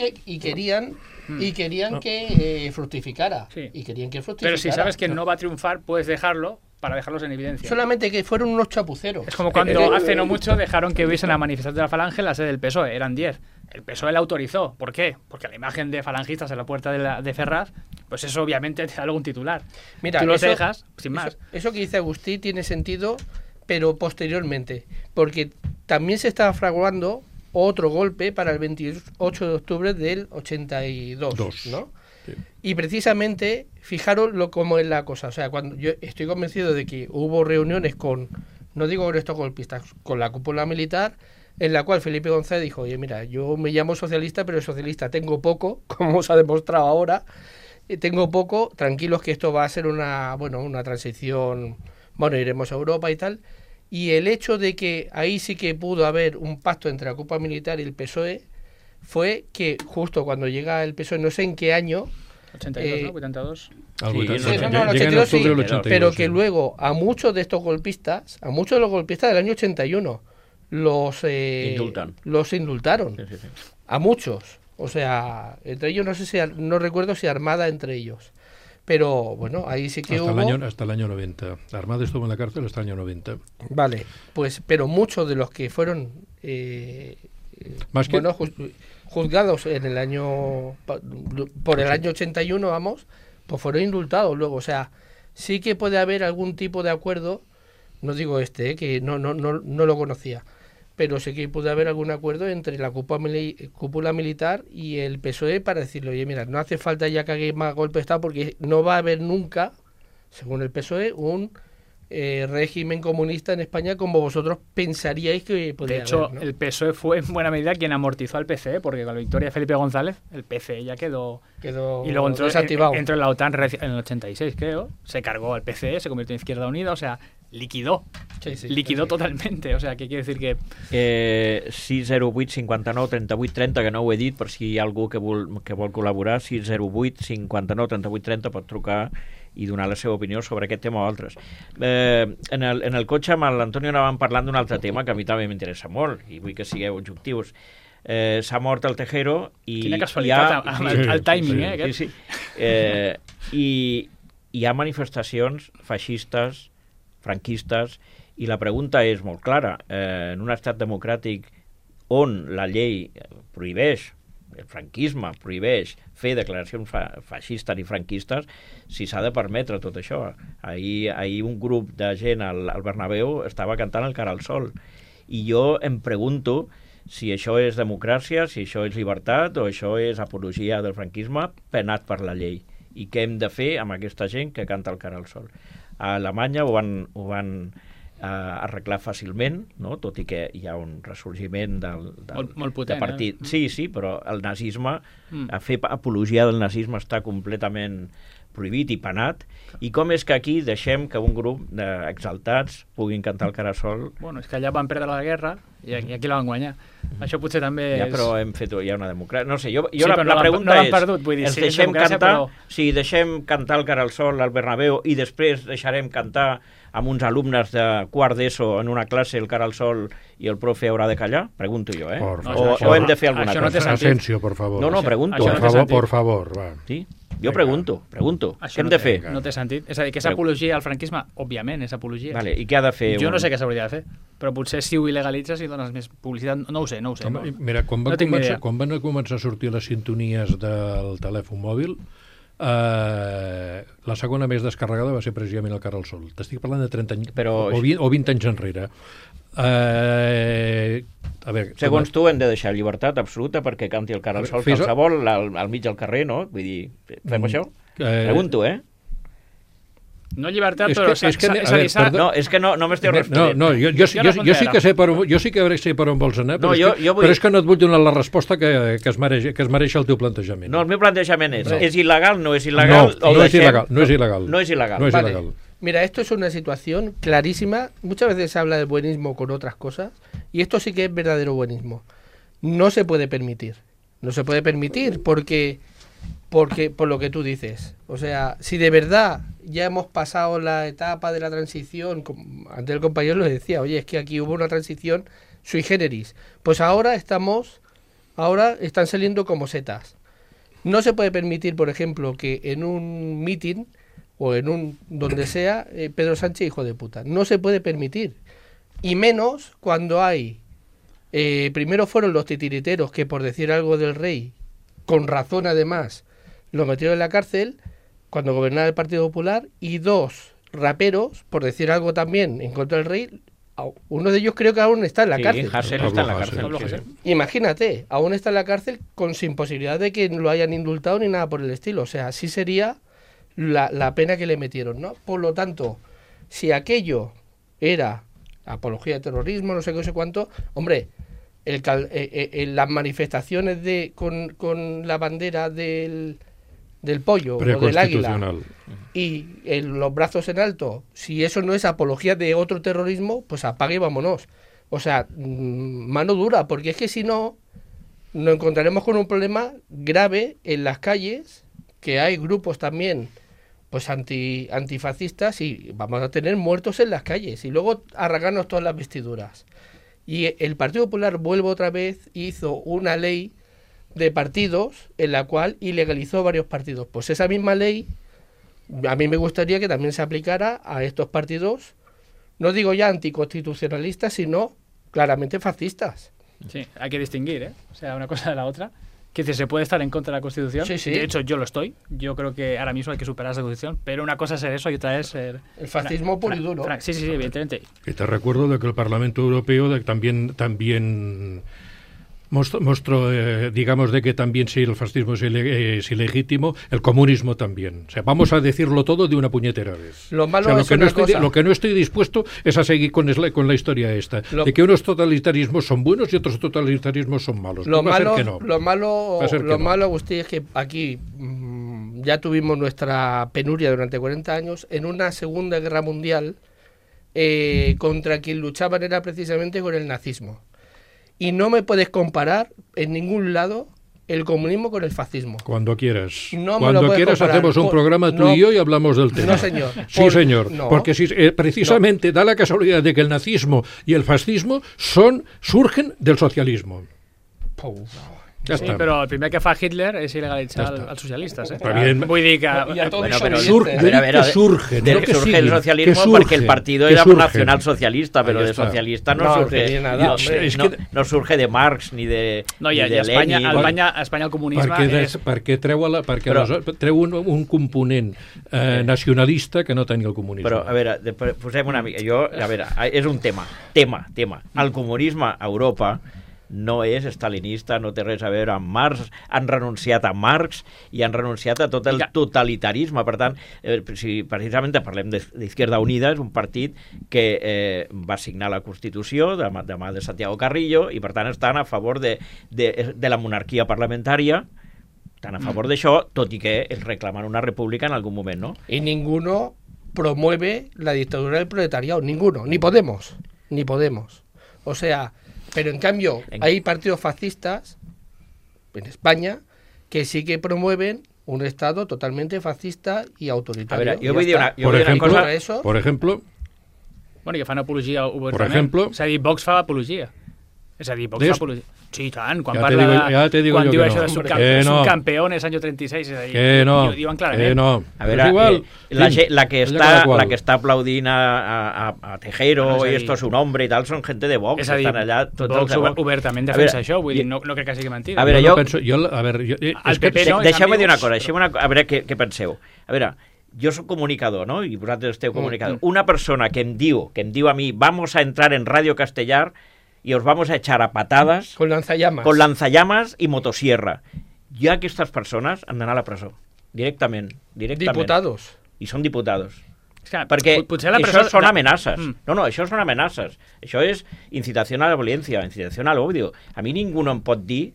[SPEAKER 2] querían que fructificara. Sí. Y querían que fructificara.
[SPEAKER 5] Pero si sabes que no va a triunfar, puedes dejarlo para dejarlos en evidencia.
[SPEAKER 2] Solamente que fueron unos chapuceros.
[SPEAKER 5] Es como cuando hace no mucho dejaron que hubiese una manifestación de la Falange en la sede del PSOE, eran 10. El PSOE la autorizó. ¿Por qué? Porque la imagen de falangistas en la puerta de Ferraz, pues eso obviamente te da algún titular.
[SPEAKER 2] Mira,
[SPEAKER 5] tú los dejas, sin más.
[SPEAKER 2] Eso que dice Agustí tiene sentido, pero posteriormente. Porque también se estaba fraguando otro golpe para el 28 de octubre del 82, ¿no? Sí. Y precisamente, fijaros cómo es la cosa. O sea, cuando yo estoy convencido de que hubo reuniones con, no digo con estos golpistas, con la cúpula militar, en la cual Felipe González dijo, oye, mira, yo me llamo socialista, pero socialista tengo poco, como os ha demostrado ahora, tengo poco, tranquilos que esto va a ser una transición, iremos a Europa y tal. Y el hecho de que ahí sí que pudo haber un pacto entre la cúpula militar y el PSOE fue que justo cuando llega el PSOE, no sé en qué año...
[SPEAKER 5] 82, ¿no? 82.
[SPEAKER 2] El 82 sí, pero que luego a muchos de estos golpistas, a muchos de los golpistas del año 81, los indultaron. Sí. A muchos. O sea, entre ellos no recuerdo si Armada entre ellos. Pero bueno, ahí sí que
[SPEAKER 3] hasta el año 90. Armada estuvo en la cárcel hasta el año 90.
[SPEAKER 2] Vale, pues, pero muchos de los que fueron
[SPEAKER 3] Más que...
[SPEAKER 2] juzgados en el año por el año 81, vamos, pues fueron indultados luego. O sea, sí que puede haber algún tipo de acuerdo, no digo que no lo conocía, pero sí que puede haber algún acuerdo entre la cúpula militar y el PSOE para decirle, oye, mira, no hace falta ya que hagáis más golpe de Estado porque no va a haber nunca, según el PSOE, un régimen comunista en España como vosotros pensaríais que podría haber.
[SPEAKER 5] De hecho,
[SPEAKER 2] ¿no?
[SPEAKER 5] el PSOE fue en buena medida quien amortizó al PCE, porque con la victoria de Felipe González, el PCE ya quedó y luego
[SPEAKER 2] desactivado.
[SPEAKER 5] entró en la OTAN en el 86, creo, se cargó al PCE, se convirtió en Izquierda Unida, o sea, liquidó totalmente, o sea, ¿qué quiere decir que
[SPEAKER 1] 608 59 38 30, que no ho he dit, per si hi ha algú que vol col·laborar, 608 59 38 30, pot trucar i donar la seva opinió sobre aquest tema o altres. En el cotxe amb l'Antonio anàvem parlant d'un altre tema que a mi també m'interessa molt i vull que sigueu objectius. S'ha mort el Tejero i
[SPEAKER 5] quina casualitat el timing,
[SPEAKER 1] aquest. I hi ha manifestacions feixistes, franquistes, i la pregunta és molt clara. En un estat democràtic on la llei prohibeix, el franquisme prohibeix fer declaracions feixistes i franquistes, si s'ha de permetre tot això. Ahir un grup de gent al Bernabéu estava cantant el Cara al Sol, i jo em pregunto si això és democràcia, si això és llibertat o això és apologia del franquisme penat per la llei, i què hem de fer amb aquesta gent que canta el Cara al Sol. A Alemanya ho van arreglar fàcilment, no? Tot i que hi ha un ressorgiment
[SPEAKER 5] molt potent,
[SPEAKER 1] de partit. Sí, però el nazisme, fer apologia del nazisme està completament prohibit i penat. I com és que aquí deixem que un grup d'exaltats puguin cantar el Cara al Sol?
[SPEAKER 5] Bueno, és que allà van perdre la guerra i aquí la van guanyar. Això potser també
[SPEAKER 1] ja, però hem fet ja una democràcia. No sé, jo
[SPEAKER 5] sí,
[SPEAKER 1] la pregunta és,
[SPEAKER 5] perdut, vull dir,
[SPEAKER 1] ens deixem cantar, si deixem cantar el Cara al Sol al Bernabéu i després deixarem cantar amb uns alumnes de quart d'ESO en una classe el Cara al Sol i el profe haurà de callar? Pregunto jo, o hem de fer alguna cosa?
[SPEAKER 5] No té sentit.
[SPEAKER 3] Asensio, por favor.
[SPEAKER 1] No, pregunto.
[SPEAKER 3] Por favor, va.
[SPEAKER 1] Sí? Jo pregunto.
[SPEAKER 5] Això
[SPEAKER 1] Què hem de fer?
[SPEAKER 5] No té sentit. És a dir, que és apologia al franquisme? Òbviament, és apologia.
[SPEAKER 1] Vale, i què ha de fer?
[SPEAKER 5] Jo no sé què s'hauria de fer, però potser si ho il·legalitzes i dones més publicitat, no ho sé.
[SPEAKER 3] Mira, quan van començar a sortir les sintonies del telèfon mòbil, la segona més descarregada va ser precisament el Cara al Sol. T'estic parlant de 30 anys, o 20 anys enrere. A veure,
[SPEAKER 1] segons tu hem de deixar llibertat absoluta perquè canti el Cara al Sol qualsevol al mig del carrer, no? Vull dir, fem això? Pregunto,
[SPEAKER 5] No llibertat, però
[SPEAKER 1] no, és que no m'esteu responent.
[SPEAKER 3] No, jo sí que sé per on vols anar, però és que no et vull donar la resposta que es mereix el teu plantejament.
[SPEAKER 1] No, el meu plantejament és il·legal, no és il·legal?
[SPEAKER 3] No és il·legal.
[SPEAKER 2] Vale. Mira, esto es una situación clarísima. Muchas veces se habla del buenismo con otras cosas y esto sí que es verdadero buenismo. No se puede permitir. No se puede permitir porque por lo que tú dices. O sea, si de verdad ya hemos pasado la etapa de la transición, como antes el compañero lo decía, oye, es que aquí hubo una transición sui generis. Pues ahora están saliendo como setas. No se puede permitir, por ejemplo, que en un meeting o en un donde sea, Pedro Sánchez hijo de puta. No se puede permitir. Y menos cuando hay primero fueron los titiriteros que por decir algo del rey, con razón además, lo metieron en la cárcel cuando gobernaba el Partido Popular, y dos raperos por decir algo también en contra del rey. Uno de ellos creo que aún está en la cárcel.
[SPEAKER 1] Hasél está en la cárcel.
[SPEAKER 2] Imagínate, aún está en la cárcel sin posibilidad de que lo hayan indultado ni nada por el estilo. O sea, sí sería la pena que le metieron, ¿no? Por lo tanto, si aquello era apología de terrorismo, no sé qué, no sé cuánto, hombre, las manifestaciones con la bandera del pollo o del águila y los brazos en alto, si eso no es apología de otro terrorismo, pues apague y vámonos. O sea, mano dura, porque es que si no, nos encontraremos con un problema grave en las calles, que hay grupos también pues antifascistas, y vamos a tener muertos en las calles y luego arrancarnos todas las vestiduras. Y el Partido Popular, vuelvo otra vez, hizo una ley de partidos en la cual ilegalizó varios partidos. Pues esa misma ley A mí me gustaría que también se aplicara a estos partidos, no digo ya anticonstitucionalistas, sino claramente fascistas.
[SPEAKER 5] Sí, hay que distinguir, ¿eh? O sea, una cosa de la otra. Que dice, se puede estar en contra de la Constitución.
[SPEAKER 2] Sí, sí.
[SPEAKER 5] De hecho, yo lo estoy. Yo creo que ahora mismo hay que superar esa Constitución. Pero una cosa es ser eso y otra es ser...
[SPEAKER 2] El fascismo puro y duro.
[SPEAKER 5] Sí, evidentemente.
[SPEAKER 3] Y te recuerdo de que el Parlamento Europeo también mostró, digamos, de que también si el fascismo es ilegítimo, el comunismo también. O sea, vamos a decirlo todo de una puñetera vez.
[SPEAKER 2] Lo malo
[SPEAKER 3] O sea,
[SPEAKER 2] es una cosa.
[SPEAKER 3] lo que no estoy dispuesto es a seguir con la historia esta, de que unos totalitarismos son buenos y otros totalitarismos son malos.
[SPEAKER 2] Lo malo,
[SPEAKER 3] Va a ser que no.
[SPEAKER 2] Agustín, es que aquí ya tuvimos nuestra penuria durante 40 años. En una Segunda Guerra Mundial, contra quien luchaban era precisamente con el nazismo. Y no me puedes comparar en ningún lado el comunismo con el fascismo.
[SPEAKER 3] Cuando quieras.
[SPEAKER 2] No me
[SPEAKER 3] Cuando
[SPEAKER 2] lo puedes
[SPEAKER 3] quieras
[SPEAKER 2] comparar.
[SPEAKER 3] hacemos un programa tú
[SPEAKER 2] No,
[SPEAKER 3] y yo y hablamos del tema.
[SPEAKER 2] No, señor.
[SPEAKER 3] Sí, señor.
[SPEAKER 2] No.
[SPEAKER 3] Porque precisamente da la casualidad de que el nazismo y el fascismo surgen del socialismo. Ya
[SPEAKER 5] Sí,
[SPEAKER 3] está.
[SPEAKER 5] però el primer que fa Hitler és il·legalitzar
[SPEAKER 3] Ja està.
[SPEAKER 5] els socialistes.
[SPEAKER 3] Està bien.
[SPEAKER 5] Vull dir que...
[SPEAKER 2] Y a todos
[SPEAKER 1] Bueno, pero
[SPEAKER 2] los
[SPEAKER 3] Yo
[SPEAKER 2] oyentes.
[SPEAKER 3] digo que surge,
[SPEAKER 1] del
[SPEAKER 3] no
[SPEAKER 1] que
[SPEAKER 3] que
[SPEAKER 1] surge
[SPEAKER 3] siguen,
[SPEAKER 1] el socialismo
[SPEAKER 3] que
[SPEAKER 1] porque el
[SPEAKER 3] surgen,
[SPEAKER 1] partido
[SPEAKER 3] que
[SPEAKER 1] era
[SPEAKER 3] surgen.
[SPEAKER 1] nacionalsocialista, pero
[SPEAKER 3] Ahí
[SPEAKER 1] de
[SPEAKER 3] está.
[SPEAKER 1] socialista no,
[SPEAKER 2] No,
[SPEAKER 1] surge
[SPEAKER 2] que nada, hombre.
[SPEAKER 1] no surge de Marx ni de
[SPEAKER 5] No,
[SPEAKER 1] ni
[SPEAKER 5] i a
[SPEAKER 1] de
[SPEAKER 5] Espanya,
[SPEAKER 1] Lenin.
[SPEAKER 5] a Espanya el comunisme és...
[SPEAKER 3] perquè
[SPEAKER 1] Però-
[SPEAKER 3] treu un component nacionalista que no tenia el comunisme.
[SPEAKER 1] Però, a veure, posem una mica... A veure, és un tema. El comunisme a Europa no és estalinista, no té res a veure amb Marx, han renunciat a Marx i han renunciat a tot el totalitarisme. Per tant, si precisament parlem d'Izquierda Unida, és un partit que va signar la Constitució de mà de Santiago Carrillo i per tant estan a favor de la monarquia parlamentària, estan a favor d'això, tot i que es reclamen una república en algun moment, no?
[SPEAKER 2] Y ninguno promueve la dictadura del proletariado. Ninguno. Ni Podemos. O sea, pero en cambio hay partidos fascistas en España que sí que promueven un Estado totalmente fascista y autoritario.
[SPEAKER 1] A veure,
[SPEAKER 2] Y
[SPEAKER 1] jo vull
[SPEAKER 2] ya
[SPEAKER 1] dir
[SPEAKER 2] está.
[SPEAKER 1] una cosa...
[SPEAKER 2] Eso,
[SPEAKER 3] por ejemplo,
[SPEAKER 5] Bueno, que fan apologia obertament.
[SPEAKER 3] Per exemple-
[SPEAKER 5] És a dir, Vox fa apologia. És a dir, Vox fa apologia. Sí, tant. Quan
[SPEAKER 3] Ja
[SPEAKER 5] parla
[SPEAKER 3] te digo- ja te digo
[SPEAKER 5] quan
[SPEAKER 3] yo
[SPEAKER 5] diu
[SPEAKER 3] que
[SPEAKER 5] això
[SPEAKER 3] no.
[SPEAKER 5] de
[SPEAKER 3] Que no.
[SPEAKER 5] subcampeones año 36, és a dir,
[SPEAKER 3] que no,
[SPEAKER 5] diuen clarament.
[SPEAKER 3] que no.
[SPEAKER 1] A veure,
[SPEAKER 3] És igual.
[SPEAKER 1] la que
[SPEAKER 3] és de cada qual.
[SPEAKER 1] està aplaudint a Tejero
[SPEAKER 5] Bueno, és a
[SPEAKER 1] i
[SPEAKER 5] dir-
[SPEAKER 1] esto es un hombre i tal, són gente de Vox,
[SPEAKER 5] És a dir,
[SPEAKER 1] estan allà tots
[SPEAKER 5] Vox
[SPEAKER 1] els de Vox.
[SPEAKER 5] obertament
[SPEAKER 1] A
[SPEAKER 5] defensa
[SPEAKER 1] veure,
[SPEAKER 5] això, vull dir, no crec que sigui mentida.
[SPEAKER 1] A veure,
[SPEAKER 3] Jo
[SPEAKER 1] jo-
[SPEAKER 3] no penso, és que
[SPEAKER 5] PP no, en
[SPEAKER 1] Deixeu-me
[SPEAKER 5] canvi,
[SPEAKER 1] dir una
[SPEAKER 5] Vox-
[SPEAKER 1] cosa, a veure què penseu. A veure, jo soc comunicador, no? I vosaltres esteu comunicador. Una persona que em diu a mi, vamos a entrar en Radio Castellar y os vamos a echar a patadas
[SPEAKER 2] con lanzallamas.
[SPEAKER 1] con lanzallamas i motosierra. Ja aquestes persones han d'anar a la presó. Directament.
[SPEAKER 2] Diputados.
[SPEAKER 1] I són diputados.
[SPEAKER 5] És que
[SPEAKER 1] Perquè
[SPEAKER 5] potser la
[SPEAKER 1] això
[SPEAKER 5] presó-
[SPEAKER 1] són amenaces.
[SPEAKER 5] Mm.
[SPEAKER 1] No, això són amenaces. Això és incitació a la violència, incitació al odio. A mi ningú no em pot dir,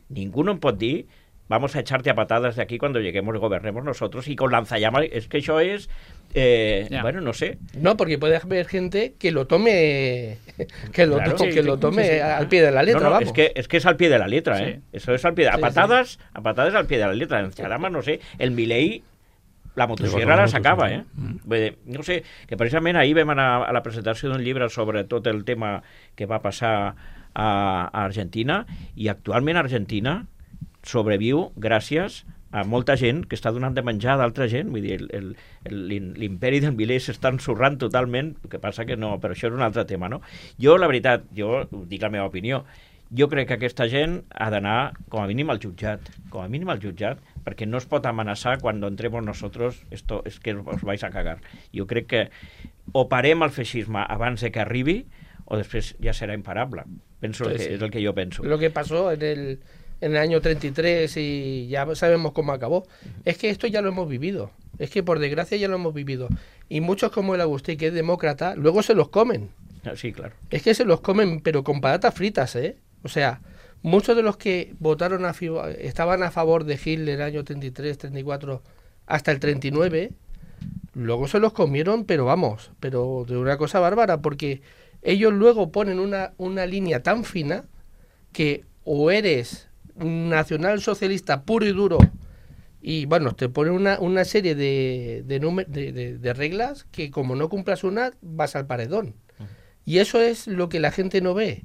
[SPEAKER 1] vamos a echarte a patadas de aquí cuando lleguemos y gobernemos nosotros y con lanzallamas. Es que eso es,
[SPEAKER 5] Ya.
[SPEAKER 1] bueno, no sé.
[SPEAKER 2] No, porque puede haber gente que lo tome que lo
[SPEAKER 1] Claro.
[SPEAKER 2] tome,
[SPEAKER 5] Sí,
[SPEAKER 2] que
[SPEAKER 5] sí,
[SPEAKER 2] lo tome
[SPEAKER 5] sí, sí.
[SPEAKER 2] al pie de la letra,
[SPEAKER 1] No, no,
[SPEAKER 2] vamos.
[SPEAKER 1] es que es al pie de la letra,
[SPEAKER 5] Sí.
[SPEAKER 1] Eso es al pie de
[SPEAKER 2] Sí,
[SPEAKER 1] a patadas al pie de la letra. En Chadamas, no sé, el Milei la motosierra la sacava, Vull dir, no sé, que precisament ahir vam anar a la presentació d'un llibre sobre tot el tema que va passar a Argentina, i actualment Argentina sobreviu gràcies a molta gent que està donant de menjar a d'altra gent. Vull dir, l'imperi del Milei s'està ensorrant totalment, el que passa que no, però això és un altre tema, no? Jo, la veritat, jo dic la meva opinió, jo crec que aquesta gent ha d'anar com a mínim al jutjat, perquè no es pot amenaçar quan entremos nosotros, esto es que os vais a cagar. Jo crec que o parem el feixisme abans de que arribi o després ja serà imparable. Penso
[SPEAKER 2] Sí,
[SPEAKER 1] que
[SPEAKER 2] sí.
[SPEAKER 1] és el que jo penso.
[SPEAKER 2] Lo que pasó en el año 33 y ya sabemos cómo acabó. Es que esto ya lo hemos vivido. Es que por desgracia ya lo hemos vivido. Y muchos como el Agustín, que es demócrata, luego se los comen.
[SPEAKER 1] Sí, claro.
[SPEAKER 2] Es que se los comen, pero con patatas fritas, ¿eh? O sea, muchos de los que votaron estaban a favor de Hitler el año 33, 34, hasta el 39, luego se los comieron, pero vamos, pero de una cosa bárbara, porque ellos luego ponen una línea tan fina que o eres nacionalsocialista puro y duro y bueno, te ponen una serie de reglas que como no cumplas una, vas al paredón. Y eso es lo que la gente no ve.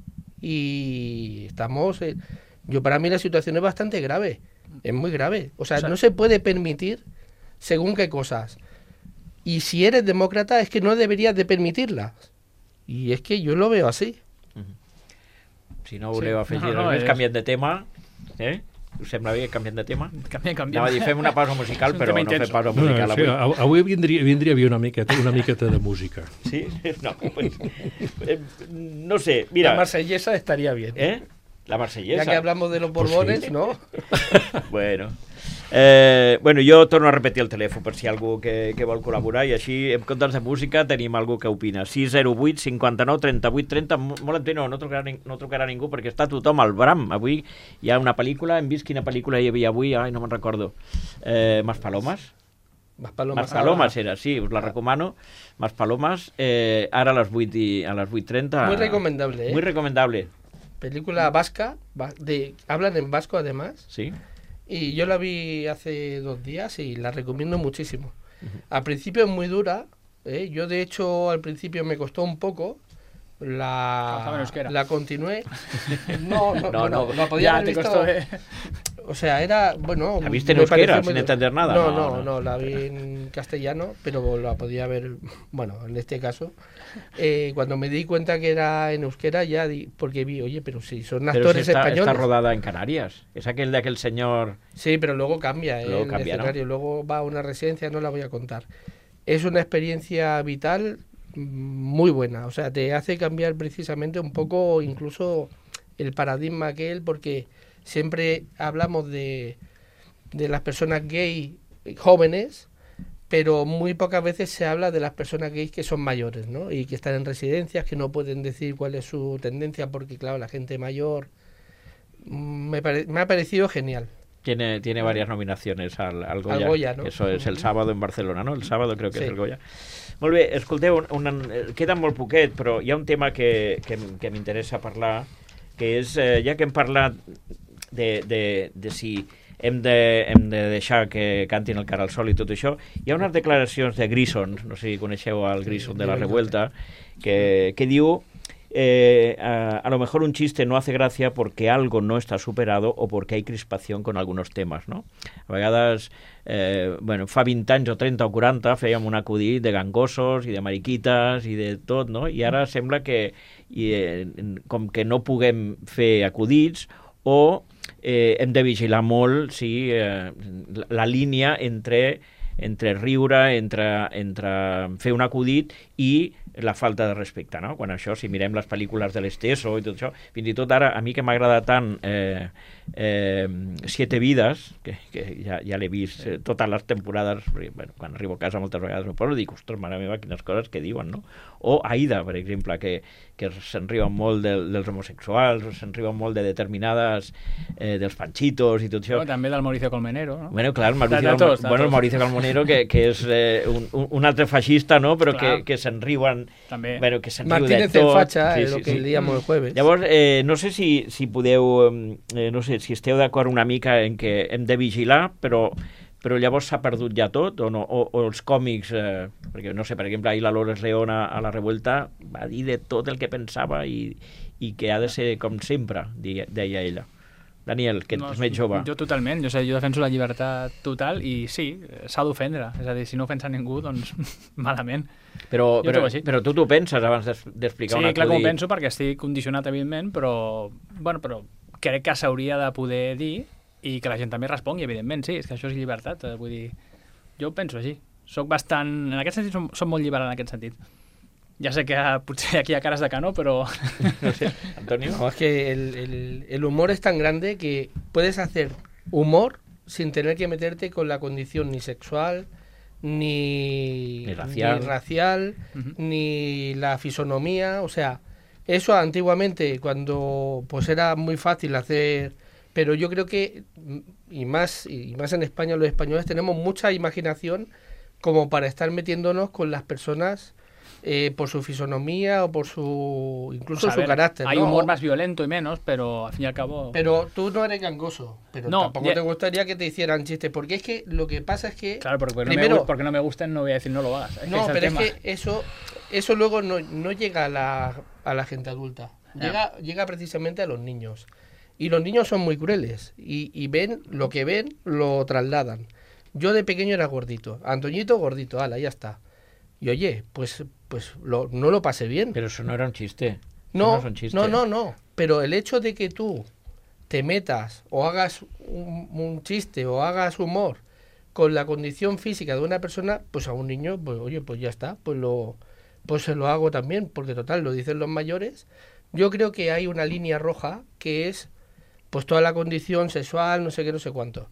[SPEAKER 2] Y estamos... yo para mí la situación es bastante grave. Es muy grave. O sea, no se puede permitir según qué cosas. y si eres demócrata es que no deberías de permitirlas. Y es que yo lo veo así.
[SPEAKER 1] Si no voleu afegir
[SPEAKER 5] No,
[SPEAKER 1] res més,
[SPEAKER 5] és-
[SPEAKER 1] canviem de tema. Us sembla bé que canviem de tema?
[SPEAKER 5] Canviem.
[SPEAKER 1] Anava a dir, fem una pausa musical,
[SPEAKER 5] És un
[SPEAKER 1] però
[SPEAKER 5] tema
[SPEAKER 1] no fem
[SPEAKER 5] intenso.
[SPEAKER 1] pausa
[SPEAKER 3] No,
[SPEAKER 1] musical
[SPEAKER 3] sí,
[SPEAKER 1] avui.
[SPEAKER 3] avui vindria bé una miqueta de música.
[SPEAKER 1] Sí? No, pues, no sé, mira...
[SPEAKER 2] La marsellesa estaría bien.
[SPEAKER 1] La marsellesa.
[SPEAKER 2] Ya que hablamos de los Borbones, ¿no?
[SPEAKER 1] Bueno. Bueno, jo torno a repetir el telèfon per si hi ha algú que vol col·laborar i així, en comptes de música, tenim algú que opina. 608 59 38 30. Molt entenc, no trucarà ningú perquè està tothom al bram. Avui hi ha una pel·lícula, hem vist quina pel·lícula hi havia avui, ai, no me'n recordo. Mas Palomas?
[SPEAKER 2] Más palomas.
[SPEAKER 1] Mas Palomas era, sí, us la recomano. Mas Palomas, ara a les 8:30.
[SPEAKER 2] Muy recomendable, ¿eh?
[SPEAKER 1] Muy recomendable,
[SPEAKER 2] Película vasca, hablan en vasco además.
[SPEAKER 1] sí.
[SPEAKER 2] Y yo la vi hace 2 días y la recomiendo muchísimo. Al principio es muy dura. Yo, de hecho, al principio me costó un poco.
[SPEAKER 5] Trabajaba en euskera.
[SPEAKER 2] La continué. No,
[SPEAKER 1] No,
[SPEAKER 2] la podía
[SPEAKER 5] Ya
[SPEAKER 2] haber
[SPEAKER 5] te
[SPEAKER 2] visto.
[SPEAKER 5] costó,
[SPEAKER 2] O sea, era, bueno...
[SPEAKER 1] ¿La viste en
[SPEAKER 2] me
[SPEAKER 1] euskera,
[SPEAKER 2] pareció
[SPEAKER 1] sin
[SPEAKER 2] muy-
[SPEAKER 1] entender nada?
[SPEAKER 2] No, la vi en castellano, pero la podía ver, bueno, en este caso. Cuando me di cuenta que era en euskera, porque vi, oye, pero si son
[SPEAKER 1] Pero
[SPEAKER 2] actores
[SPEAKER 1] si está
[SPEAKER 2] españoles.
[SPEAKER 1] rodada en Canarias. Es aquel de aquel señor...
[SPEAKER 2] Sí, pero luego cambia,
[SPEAKER 1] Luego
[SPEAKER 2] el
[SPEAKER 1] cambia, ¿no?
[SPEAKER 2] escenario. Luego va a una residencia, no la voy a contar. Es una experiencia vital muy buena. O sea, te hace cambiar precisamente un poco incluso el paradigma aquel, porque siempre hablamos de las personas gay jóvenes, pero muy pocas veces se habla de las personas gays que son mayores, ¿no? Y que están en residencias, que no pueden decir cuál es su tendencia, porque claro, la gente mayor me ha parecido genial.
[SPEAKER 1] Tiene varias nominaciones al Goya.
[SPEAKER 2] Al Goya, ¿no?
[SPEAKER 1] Eso es el sábado en Barcelona, ¿no? El sábado creo que és el Goya. Molt bé, escolteu, queda molt poquet, però hi ha un tema que m'interessa parlar, que és, ja que hem parlat de si hem de deixar que cantin el Cara al Sol i tot això, hi ha unes declaracions de Grison, no sé si coneixeu el Grison de la Revuelta, que diu a lo mejor un chiste no hace gracia porque algo no está superado o porque hay crispación con algunos temas, no? A vegades, bueno, fa 20 anys o 30 o 40 fèiem un acudit de gangosos i de mariquites i de tot, no? I ara sembla que com que no puguem fer acudits o hem de vigilar molt la línia entre riure, entre fer un acudit i la falta de respecte, no? Quan això, si mirem les pel·lícules de l'Esteso i tot això, fins i tot ara, a mi que m'agrada tant Siete Vidas, que ja l'he vist totes les temporades, perquè, bueno, quan arribo a casa moltes vegades me poso i dic, ostres, mare meva, quines coses que diuen, no? O Aida, per exemple, que se'n riuen molt dels homosexuals, o se'n riuen molt de determinades dels panchitos i tot això.
[SPEAKER 5] No, també del Mauricio Colmenero, no?
[SPEAKER 1] Bueno, clar,
[SPEAKER 5] el
[SPEAKER 1] Mauricio Colmenero, que és un altre feixista, no? Però que se'n riuen,
[SPEAKER 5] també.
[SPEAKER 1] bueno, que se'n riu de
[SPEAKER 2] Martínez
[SPEAKER 1] tot.
[SPEAKER 2] en facha, lo que leíamos el jueves.
[SPEAKER 1] Llavors, no sé si podeu, no sé, si esteu d'acord una mica en que hem de vigilar, però llavors s'ha perdut ja tot, o no? O els còmics, perquè, no sé, per exemple, ahir la Lourdes León a la Revuelta va dir de tot el que pensava i que ha de ser com sempre, deia ella. Daniel, que ets més jove.
[SPEAKER 5] Jo totalment, jo defenso la llibertat total i sí, s'ha d'ofendre, és a dir, si no ofensa ningú, doncs malament.
[SPEAKER 1] Però tu t'ho penses abans d'explicar un acudit?
[SPEAKER 5] Sí, clar que ho penso perquè estic condicionat, evidentment, però crec que s'hauria de poder dir i que la gent també respongui, evidentment, sí, és que això és llibertat, vull dir, jo ho penso així. Soc bastant, en aquest sentit, som molt lliberal en aquest sentit. Ja sé que potser aquí hi ha cares de que no, però...
[SPEAKER 1] No sé, Antonio.
[SPEAKER 2] No, es que el humor es tan grande que puedes hacer humor sin tener que meterte con la condición ni sexual, ni racial, ni la fisonomía. O sea, eso antiguamente, cuando pues era muy fácil hacer... Pero yo creo que, y más en España, los españoles tenemos mucha imaginación como para estar metiéndonos con las personas... por su fisonomía o por incluso su carácter.
[SPEAKER 5] Hay
[SPEAKER 2] ¿no?
[SPEAKER 5] humor más violento y menos, pero al fin y al cabo...
[SPEAKER 2] Pero tú no eres gangoso, pero
[SPEAKER 5] no,
[SPEAKER 2] tampoco te gustaría que te hicieran chistes, porque es que lo que pasa es que...
[SPEAKER 5] Claro, porque no me gusten no voy a decir no lo hagas.
[SPEAKER 2] No, pero es que eso luego no llega a la gente adulta, llega precisamente a los niños. Y los niños son muy crueles y ven lo que ven, lo trasladan. Yo de pequeño era gordito, Antoñito gordito, ala, ya está. y oye, pues no lo pasé bien.
[SPEAKER 1] Pero eso no era un chiste.
[SPEAKER 2] No,
[SPEAKER 1] Eso no es un chiste.
[SPEAKER 2] no. Pero el hecho de que tú te metas o hagas un chiste o hagas humor con la condición física de una persona, pues a un niño, pues oye, pues ya está, pues se lo hago también, porque total, lo dicen los mayores. Yo creo que hay una línea roja que es pues toda la condición sexual, no sé qué, no sé cuánto.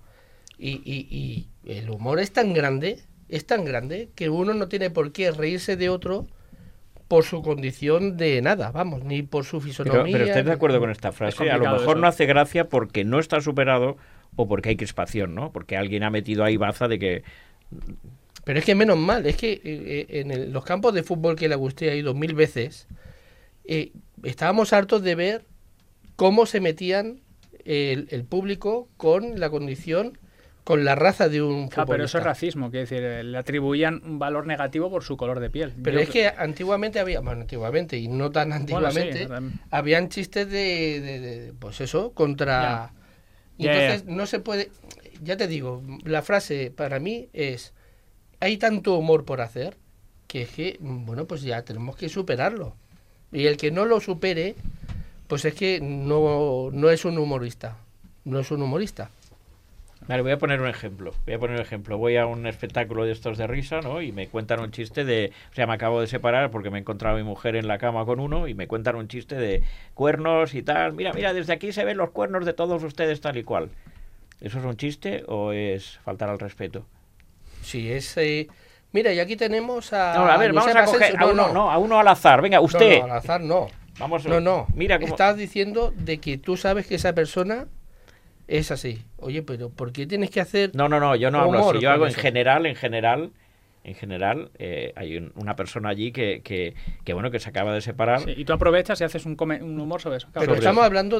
[SPEAKER 2] Y el humor es tan grande que uno no tiene por qué reírse de otro por su condición de nada, vamos, ni por su fisonomía.
[SPEAKER 1] Pero ¿estás de acuerdo con esta frase? A lo mejor
[SPEAKER 5] eso.
[SPEAKER 1] no hace gracia porque no está superado o porque hay crispación, ¿no? Porque alguien ha metido ahí baza de que...
[SPEAKER 2] Pero es que menos mal, es que en los campos de fútbol que le gusté ha ido 1000 veces, estábamos hartos de ver cómo se metían el público con la condición, con la raza de un futbolista.
[SPEAKER 5] Pero eso es racismo, quiere decir, le atribuían un valor negativo por su color de piel.
[SPEAKER 2] Pero es que antiguamente antiguamente y no tan antiguamente, habían chistes de pues eso, contra... Y entonces no se puede... Ya te digo, la frase para mí es, hay tanto humor por hacer que es que, bueno, pues ya tenemos que superarlo. Y el que no lo supere, pues es que no es un humorista. No es un humorista.
[SPEAKER 1] Vale, voy a poner un ejemplo. Voy a un espectáculo de estos de risa, ¿no? Y me cuentan un chiste de... O sea, me acabo de separar porque me he encontrado a mi mujer en la cama con uno y me cuentan un chiste de cuernos y tal. Mira, desde aquí se ven los cuernos de todos ustedes tal y cual. ¿Eso es un chiste o es faltar al respeto?
[SPEAKER 2] Sí, es... Mira, y aquí tenemos a...
[SPEAKER 1] No, a ver, vamos a coger a uno al azar. Venga, usted.
[SPEAKER 2] No, al azar no.
[SPEAKER 1] Vamos.
[SPEAKER 2] No.
[SPEAKER 1] Mira cómo...
[SPEAKER 2] Estás diciendo de que tú sabes que esa persona es así. Oye, pero ¿por qué tienes que hacer...
[SPEAKER 1] No, yo no hablo así. Yo hago en
[SPEAKER 2] eso?
[SPEAKER 1] general, hay una persona allí que bueno, que se acaba de separar.
[SPEAKER 5] Sí, y tú aprovechas y haces un humor sobre eso.
[SPEAKER 2] Pero estamos hablando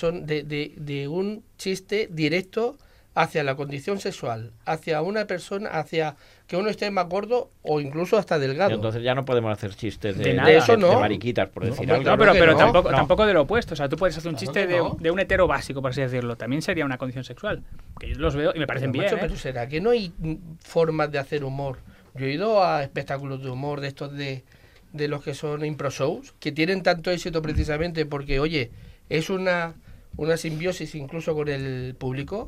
[SPEAKER 2] de un chiste directo hacia la condición sexual, hacia una persona, hacia que uno esté más gordo o incluso hasta delgado.
[SPEAKER 1] Entonces ya no podemos hacer chistes
[SPEAKER 5] de nada. Eso
[SPEAKER 2] no.
[SPEAKER 1] de mariquitas, por decir algo.
[SPEAKER 5] No, pero
[SPEAKER 2] no.
[SPEAKER 5] tampoco de lo opuesto. O sea, tú puedes hacer un chiste
[SPEAKER 2] no.
[SPEAKER 5] de un hetero básico, por así decirlo. También sería una condición sexual. Que yo los veo y me parecen
[SPEAKER 2] Pero,
[SPEAKER 5] bien.
[SPEAKER 2] macho, pero ¿será que no hay formas de hacer humor? Yo he ido a espectáculos de humor de estos de los que son impro shows, que tienen tanto éxito precisamente porque, oye, es una simbiosis incluso con el público.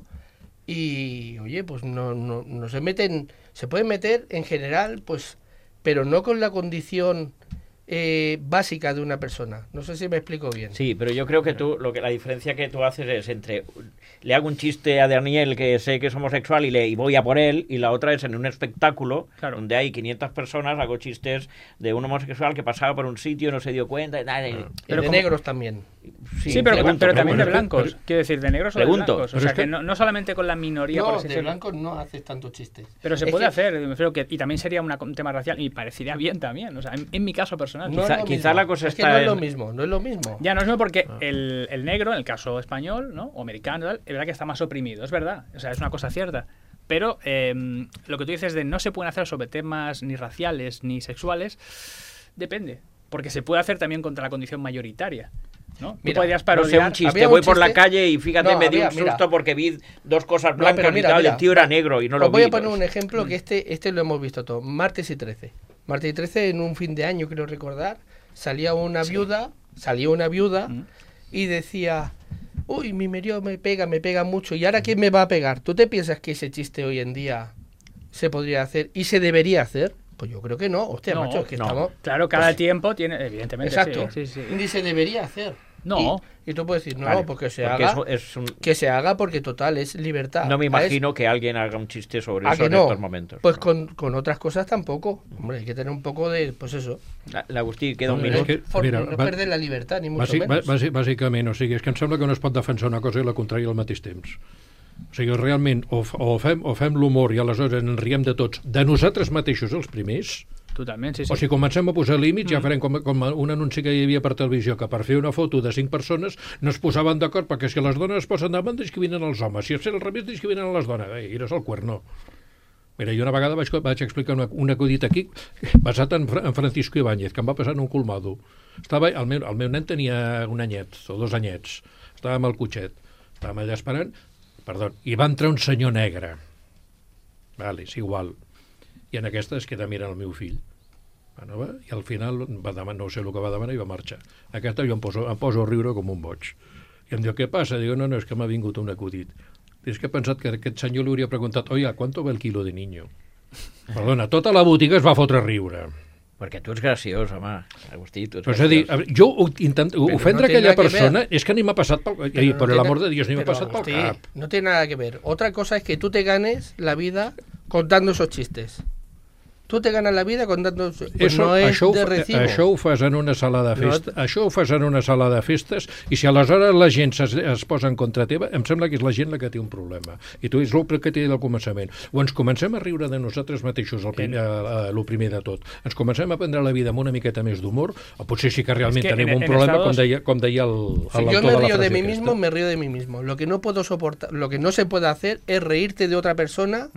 [SPEAKER 2] Y oye, pues no se meten, se pueden meter en general, pues, pero no con la condición básica de una persona. No sé si me explico bien.
[SPEAKER 1] Sí, pero yo creo que la diferencia que tú haces es entre le hago un chiste a Daniel que sé que es homosexual y voy a por él, y la otra es en un espectáculo donde hay 500 personas, hago chistes de un homosexual que pasaba por un sitio, no se dio cuenta.
[SPEAKER 2] Pero de negros también.
[SPEAKER 5] Sí, pero también de blancos. Quiero decir, de negros o de blancos. O sea,
[SPEAKER 3] es que
[SPEAKER 5] no solamente con la minoría.
[SPEAKER 2] No,
[SPEAKER 5] por así
[SPEAKER 2] de
[SPEAKER 5] decirlo.
[SPEAKER 2] blancos no haces tantos chistes.
[SPEAKER 5] Pero se puede hacer, me refiero y también sería un tema racial y parecería bien también. O sea, en mi caso personal.
[SPEAKER 1] Quizá la cosa
[SPEAKER 2] es que
[SPEAKER 1] está
[SPEAKER 2] no es lo mismo.
[SPEAKER 5] Ya no es lo mismo porque el negro, en el caso español, ¿no? O americano, es verdad que está más oprimido, es verdad. O sea, es una cosa cierta. Pero lo que tú dices de no se pueden hacer sobre temas ni raciales ni sexuales, depende. Porque se puede hacer también contra la condición mayoritaria. ¿No?
[SPEAKER 2] Mira,
[SPEAKER 5] podrías parodiar.
[SPEAKER 1] No sé, un chiste, voy por la calle y fíjate, me di un susto
[SPEAKER 2] mira.
[SPEAKER 1] porque vi dos cosas blancas y tal,
[SPEAKER 2] mira,
[SPEAKER 1] el tío era negro y no lo vi.
[SPEAKER 2] Os voy a poner un ejemplo que este lo hemos visto todo. Martes y 13. Martes y 13, en un fin de año, creo recordar, salía una viuda y decía, uy, mi marido me pega mucho, ¿y ahora quién me va a pegar? ¿Tú te piensas que ese chiste hoy en día se podría hacer y se debería hacer? Pues yo creo que no. Hostia, macho, es que estamos...
[SPEAKER 5] Claro, cada tiempo tiene, evidentemente.
[SPEAKER 2] Exacto.
[SPEAKER 5] Sí.
[SPEAKER 2] Ni se debería hacer.
[SPEAKER 5] No.
[SPEAKER 2] Y tú puedes decir, no,
[SPEAKER 1] Vale,
[SPEAKER 2] porque
[SPEAKER 1] que
[SPEAKER 2] se haga porque total, es libertad.
[SPEAKER 1] No me imagino que alguien haga un chiste sobre eso
[SPEAKER 2] que
[SPEAKER 1] en
[SPEAKER 2] no?
[SPEAKER 1] estos momentos.
[SPEAKER 2] Pues con otras cosas tampoco. Hombre, hay que tener un poco de, pues eso.
[SPEAKER 1] L'Agustí, queda un
[SPEAKER 3] No,
[SPEAKER 1] minut.
[SPEAKER 3] és que, mira,
[SPEAKER 2] no perder la libertad, ni mucho menos.
[SPEAKER 3] Bàsicament, o sigui, és que em sembla que no es pot defensar una cosa i la contrària al mateix temps. O sigui, realment, o fem l'humor i aleshores ens riem de tots, de nosaltres mateixos els primers,
[SPEAKER 5] Totalment, sí.
[SPEAKER 3] o si comencem a posar límits, ja farem com un anunci que hi havia per televisió, que per fer una foto de 5 persones no es posaven d'acord, perquè si les dones es posen davant, discriminen els homes. Si és al revés, discriminen les dones. Eres el cuerno. Mira, jo una vegada vaig explicar un acudit aquí, basat en Francisco Ibáñez, que em va passar en un colmado. El meu nen tenia un anyet, o 2 anyets. Estàvem al cotxet. Estàvem allà esperant, i va entrar un senyor negre. Vale, és igual. I en aquesta es queda mirant el meu fill. Bueno, i al final va demanar, no sé el que va demanar i va marxar. Aquesta jo em poso a riure com un boig. I em diu, què passa? Digo, no, és que m'ha vingut un acudit. És que he pensat que aquest senyor li hauria preguntat, oiga, ¿cuánto va el kilo de niño? Perdona, tota la botiga es va fotre a riure.
[SPEAKER 1] Perquè tu ets graciós, home, Agustí, tu ets
[SPEAKER 3] És a dir,
[SPEAKER 1] graciós.
[SPEAKER 3] jo ofendre
[SPEAKER 2] no té
[SPEAKER 3] aquella
[SPEAKER 2] nada que
[SPEAKER 3] persona
[SPEAKER 2] ver.
[SPEAKER 3] és que ni m'ha passat pel... per el amor de Dios, ni m'ha
[SPEAKER 2] Pero,
[SPEAKER 3] passat pel
[SPEAKER 2] Agustín,
[SPEAKER 3] cap.
[SPEAKER 2] no tiene nada que ver. Otra cosa es que tú te ganes la vida contando esos chistes. Tú te ganas la vida contando... Pues no és de recibo.
[SPEAKER 3] Això ho fas en una sala de festes, això ho fas en una sala de festes, i si aleshores la gent es posa en contra teva, em sembla que és la gent la que té un problema. I tu és el que t'he dit al començament. O ens comencem a riure de nosaltres mateixos, el primer de tot. Ens comencem a prendre la vida amb una miqueta més d'humor, o potser sí que realment tenim un problema, com deia l'autor
[SPEAKER 2] Si
[SPEAKER 3] de
[SPEAKER 2] yo
[SPEAKER 3] la
[SPEAKER 2] me
[SPEAKER 3] frase
[SPEAKER 2] río de mí
[SPEAKER 3] aquesta.
[SPEAKER 2] mismo, me río de mí mismo. Lo que no puedo soportar, lo que no se puede hacer es reírte de otra persona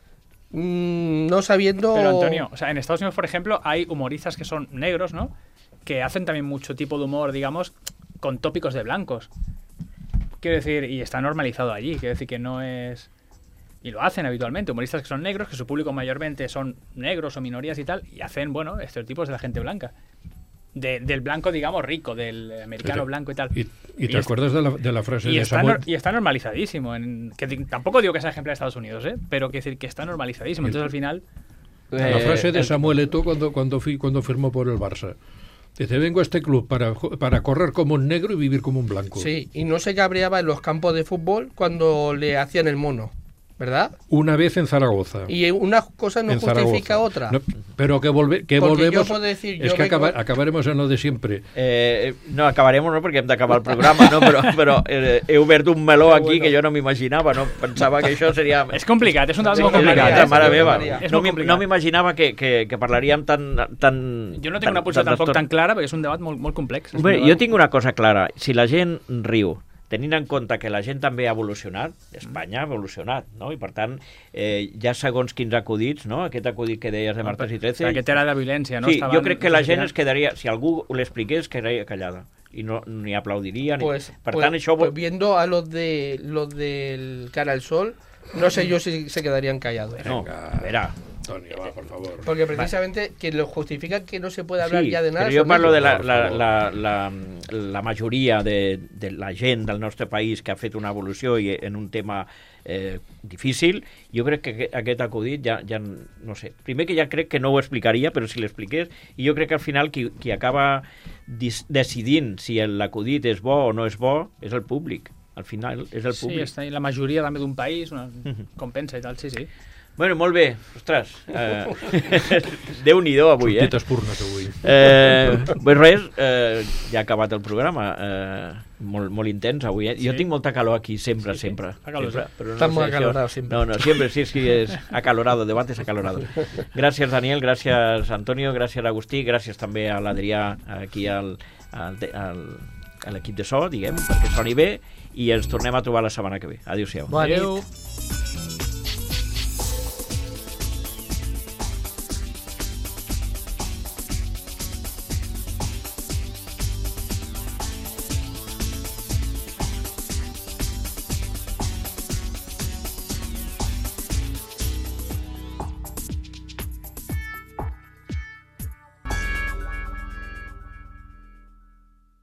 [SPEAKER 2] no sabiendo...
[SPEAKER 5] Pero Antonio, o sea, en Estados Unidos, por ejemplo, hay humoristas que son negros, ¿no? Que hacen también mucho tipo de humor, digamos, con tópicos de blancos. Quiero decir, y está normalizado allí, quiero decir que no es... Y lo hacen habitualmente, humoristas que son negros, que su público mayormente son negros o minorías y tal, y hacen, bueno, estereotipos de la gente blanca. Del blanco, digamos, rico, del americano blanco y tal.
[SPEAKER 3] ¿Y te acuerdas de la frase de
[SPEAKER 5] está
[SPEAKER 3] Samuel?
[SPEAKER 5] Y está normalizadísimo. Tampoco digo que sea ejemplar de Estados Unidos, pero quiero decir que está normalizadísimo. Entonces, al final...
[SPEAKER 3] La frase de Samuel Eto'o cuando firmó por el Barça. Dice, vengo a este club para correr como un negro y vivir como un blanco.
[SPEAKER 2] Sí, y no se cabreaba en los campos de fútbol cuando le hacían el mono, ¿verdad?
[SPEAKER 3] Una vez en Zaragoza.
[SPEAKER 2] Y una cosa no justifica otra.
[SPEAKER 3] No, pero que volvemos...
[SPEAKER 2] yo puedo decir,
[SPEAKER 3] es que acabaremos en lo de siempre.
[SPEAKER 1] No, acabaremos no, perquè hem d'acabar el programa, no? Però he obert un meló aquí que jo no m'imaginava, no? Pensava que això seria...
[SPEAKER 5] És complicat, és un debat molt
[SPEAKER 1] complicat,
[SPEAKER 5] complicat.
[SPEAKER 1] mare meva.
[SPEAKER 5] És
[SPEAKER 1] No
[SPEAKER 5] molt complicat.
[SPEAKER 1] m'imaginava que parlaríem tan...
[SPEAKER 5] Jo no tinc una posició tampoc tan clara, perquè és un debat molt complex.
[SPEAKER 1] Bé, jo tinc una cosa clara. Si la gent riu, tenint en compte que la gent també ha evolucionat, Espanya ha evolucionat, no? I per tant, hi ha segons quins acudits, no? Aquest acudit que deies de Martes i 13...
[SPEAKER 5] Aquest era de violència, no?
[SPEAKER 1] Sí, jo crec que la gent es quedaria... Si algú l'expliqués, quedaria callada. I no ni aplaudiria.
[SPEAKER 2] Pues,
[SPEAKER 1] per tant, això...
[SPEAKER 2] Pues viendo a los del Cara al Sol, no sé yo si se quedarían callados.
[SPEAKER 1] No, a veure...
[SPEAKER 3] Antonio, va, por favor.
[SPEAKER 2] Porque precisamente que lo justifica que no se puede hablar ya de nada.
[SPEAKER 1] Però jo parlo
[SPEAKER 2] ellos.
[SPEAKER 1] de la majoria de la gent del nostre país que ha fet una evolució i en un tema difícil. Jo crec que aquest acudit ja no sé. Primer que ja crec que no ho explicaria, però si l'expliqués, i jo crec que al final qui acaba decidint si l'acudit és bo o no és bo és el públic. Al final és el públic.
[SPEAKER 5] Sí, està la majoria també d'un país, com pensa i tal, sí.
[SPEAKER 1] Bueno, molt bé. Ostres, Déu-n'hi-do avui,
[SPEAKER 3] Sortit espurnes avui.
[SPEAKER 1] Pues res, ja ha acabat el programa. Molt intens avui, eh? Jo tinc molta calor aquí, sempre.
[SPEAKER 2] Estamos acalorados siempre.
[SPEAKER 1] No, siempre, sí, es acalorado, el debate es acalorado. Gràcies, Daniel, gràcies, Antonio, gràcies, Agustí, gràcies també a l'Adrià, aquí a l'equip de so, diguem, perquè soni bé, i ens tornem a trobar la setmana que ve. Adéu-siau.
[SPEAKER 2] Bona nit.
[SPEAKER 5] Adéu.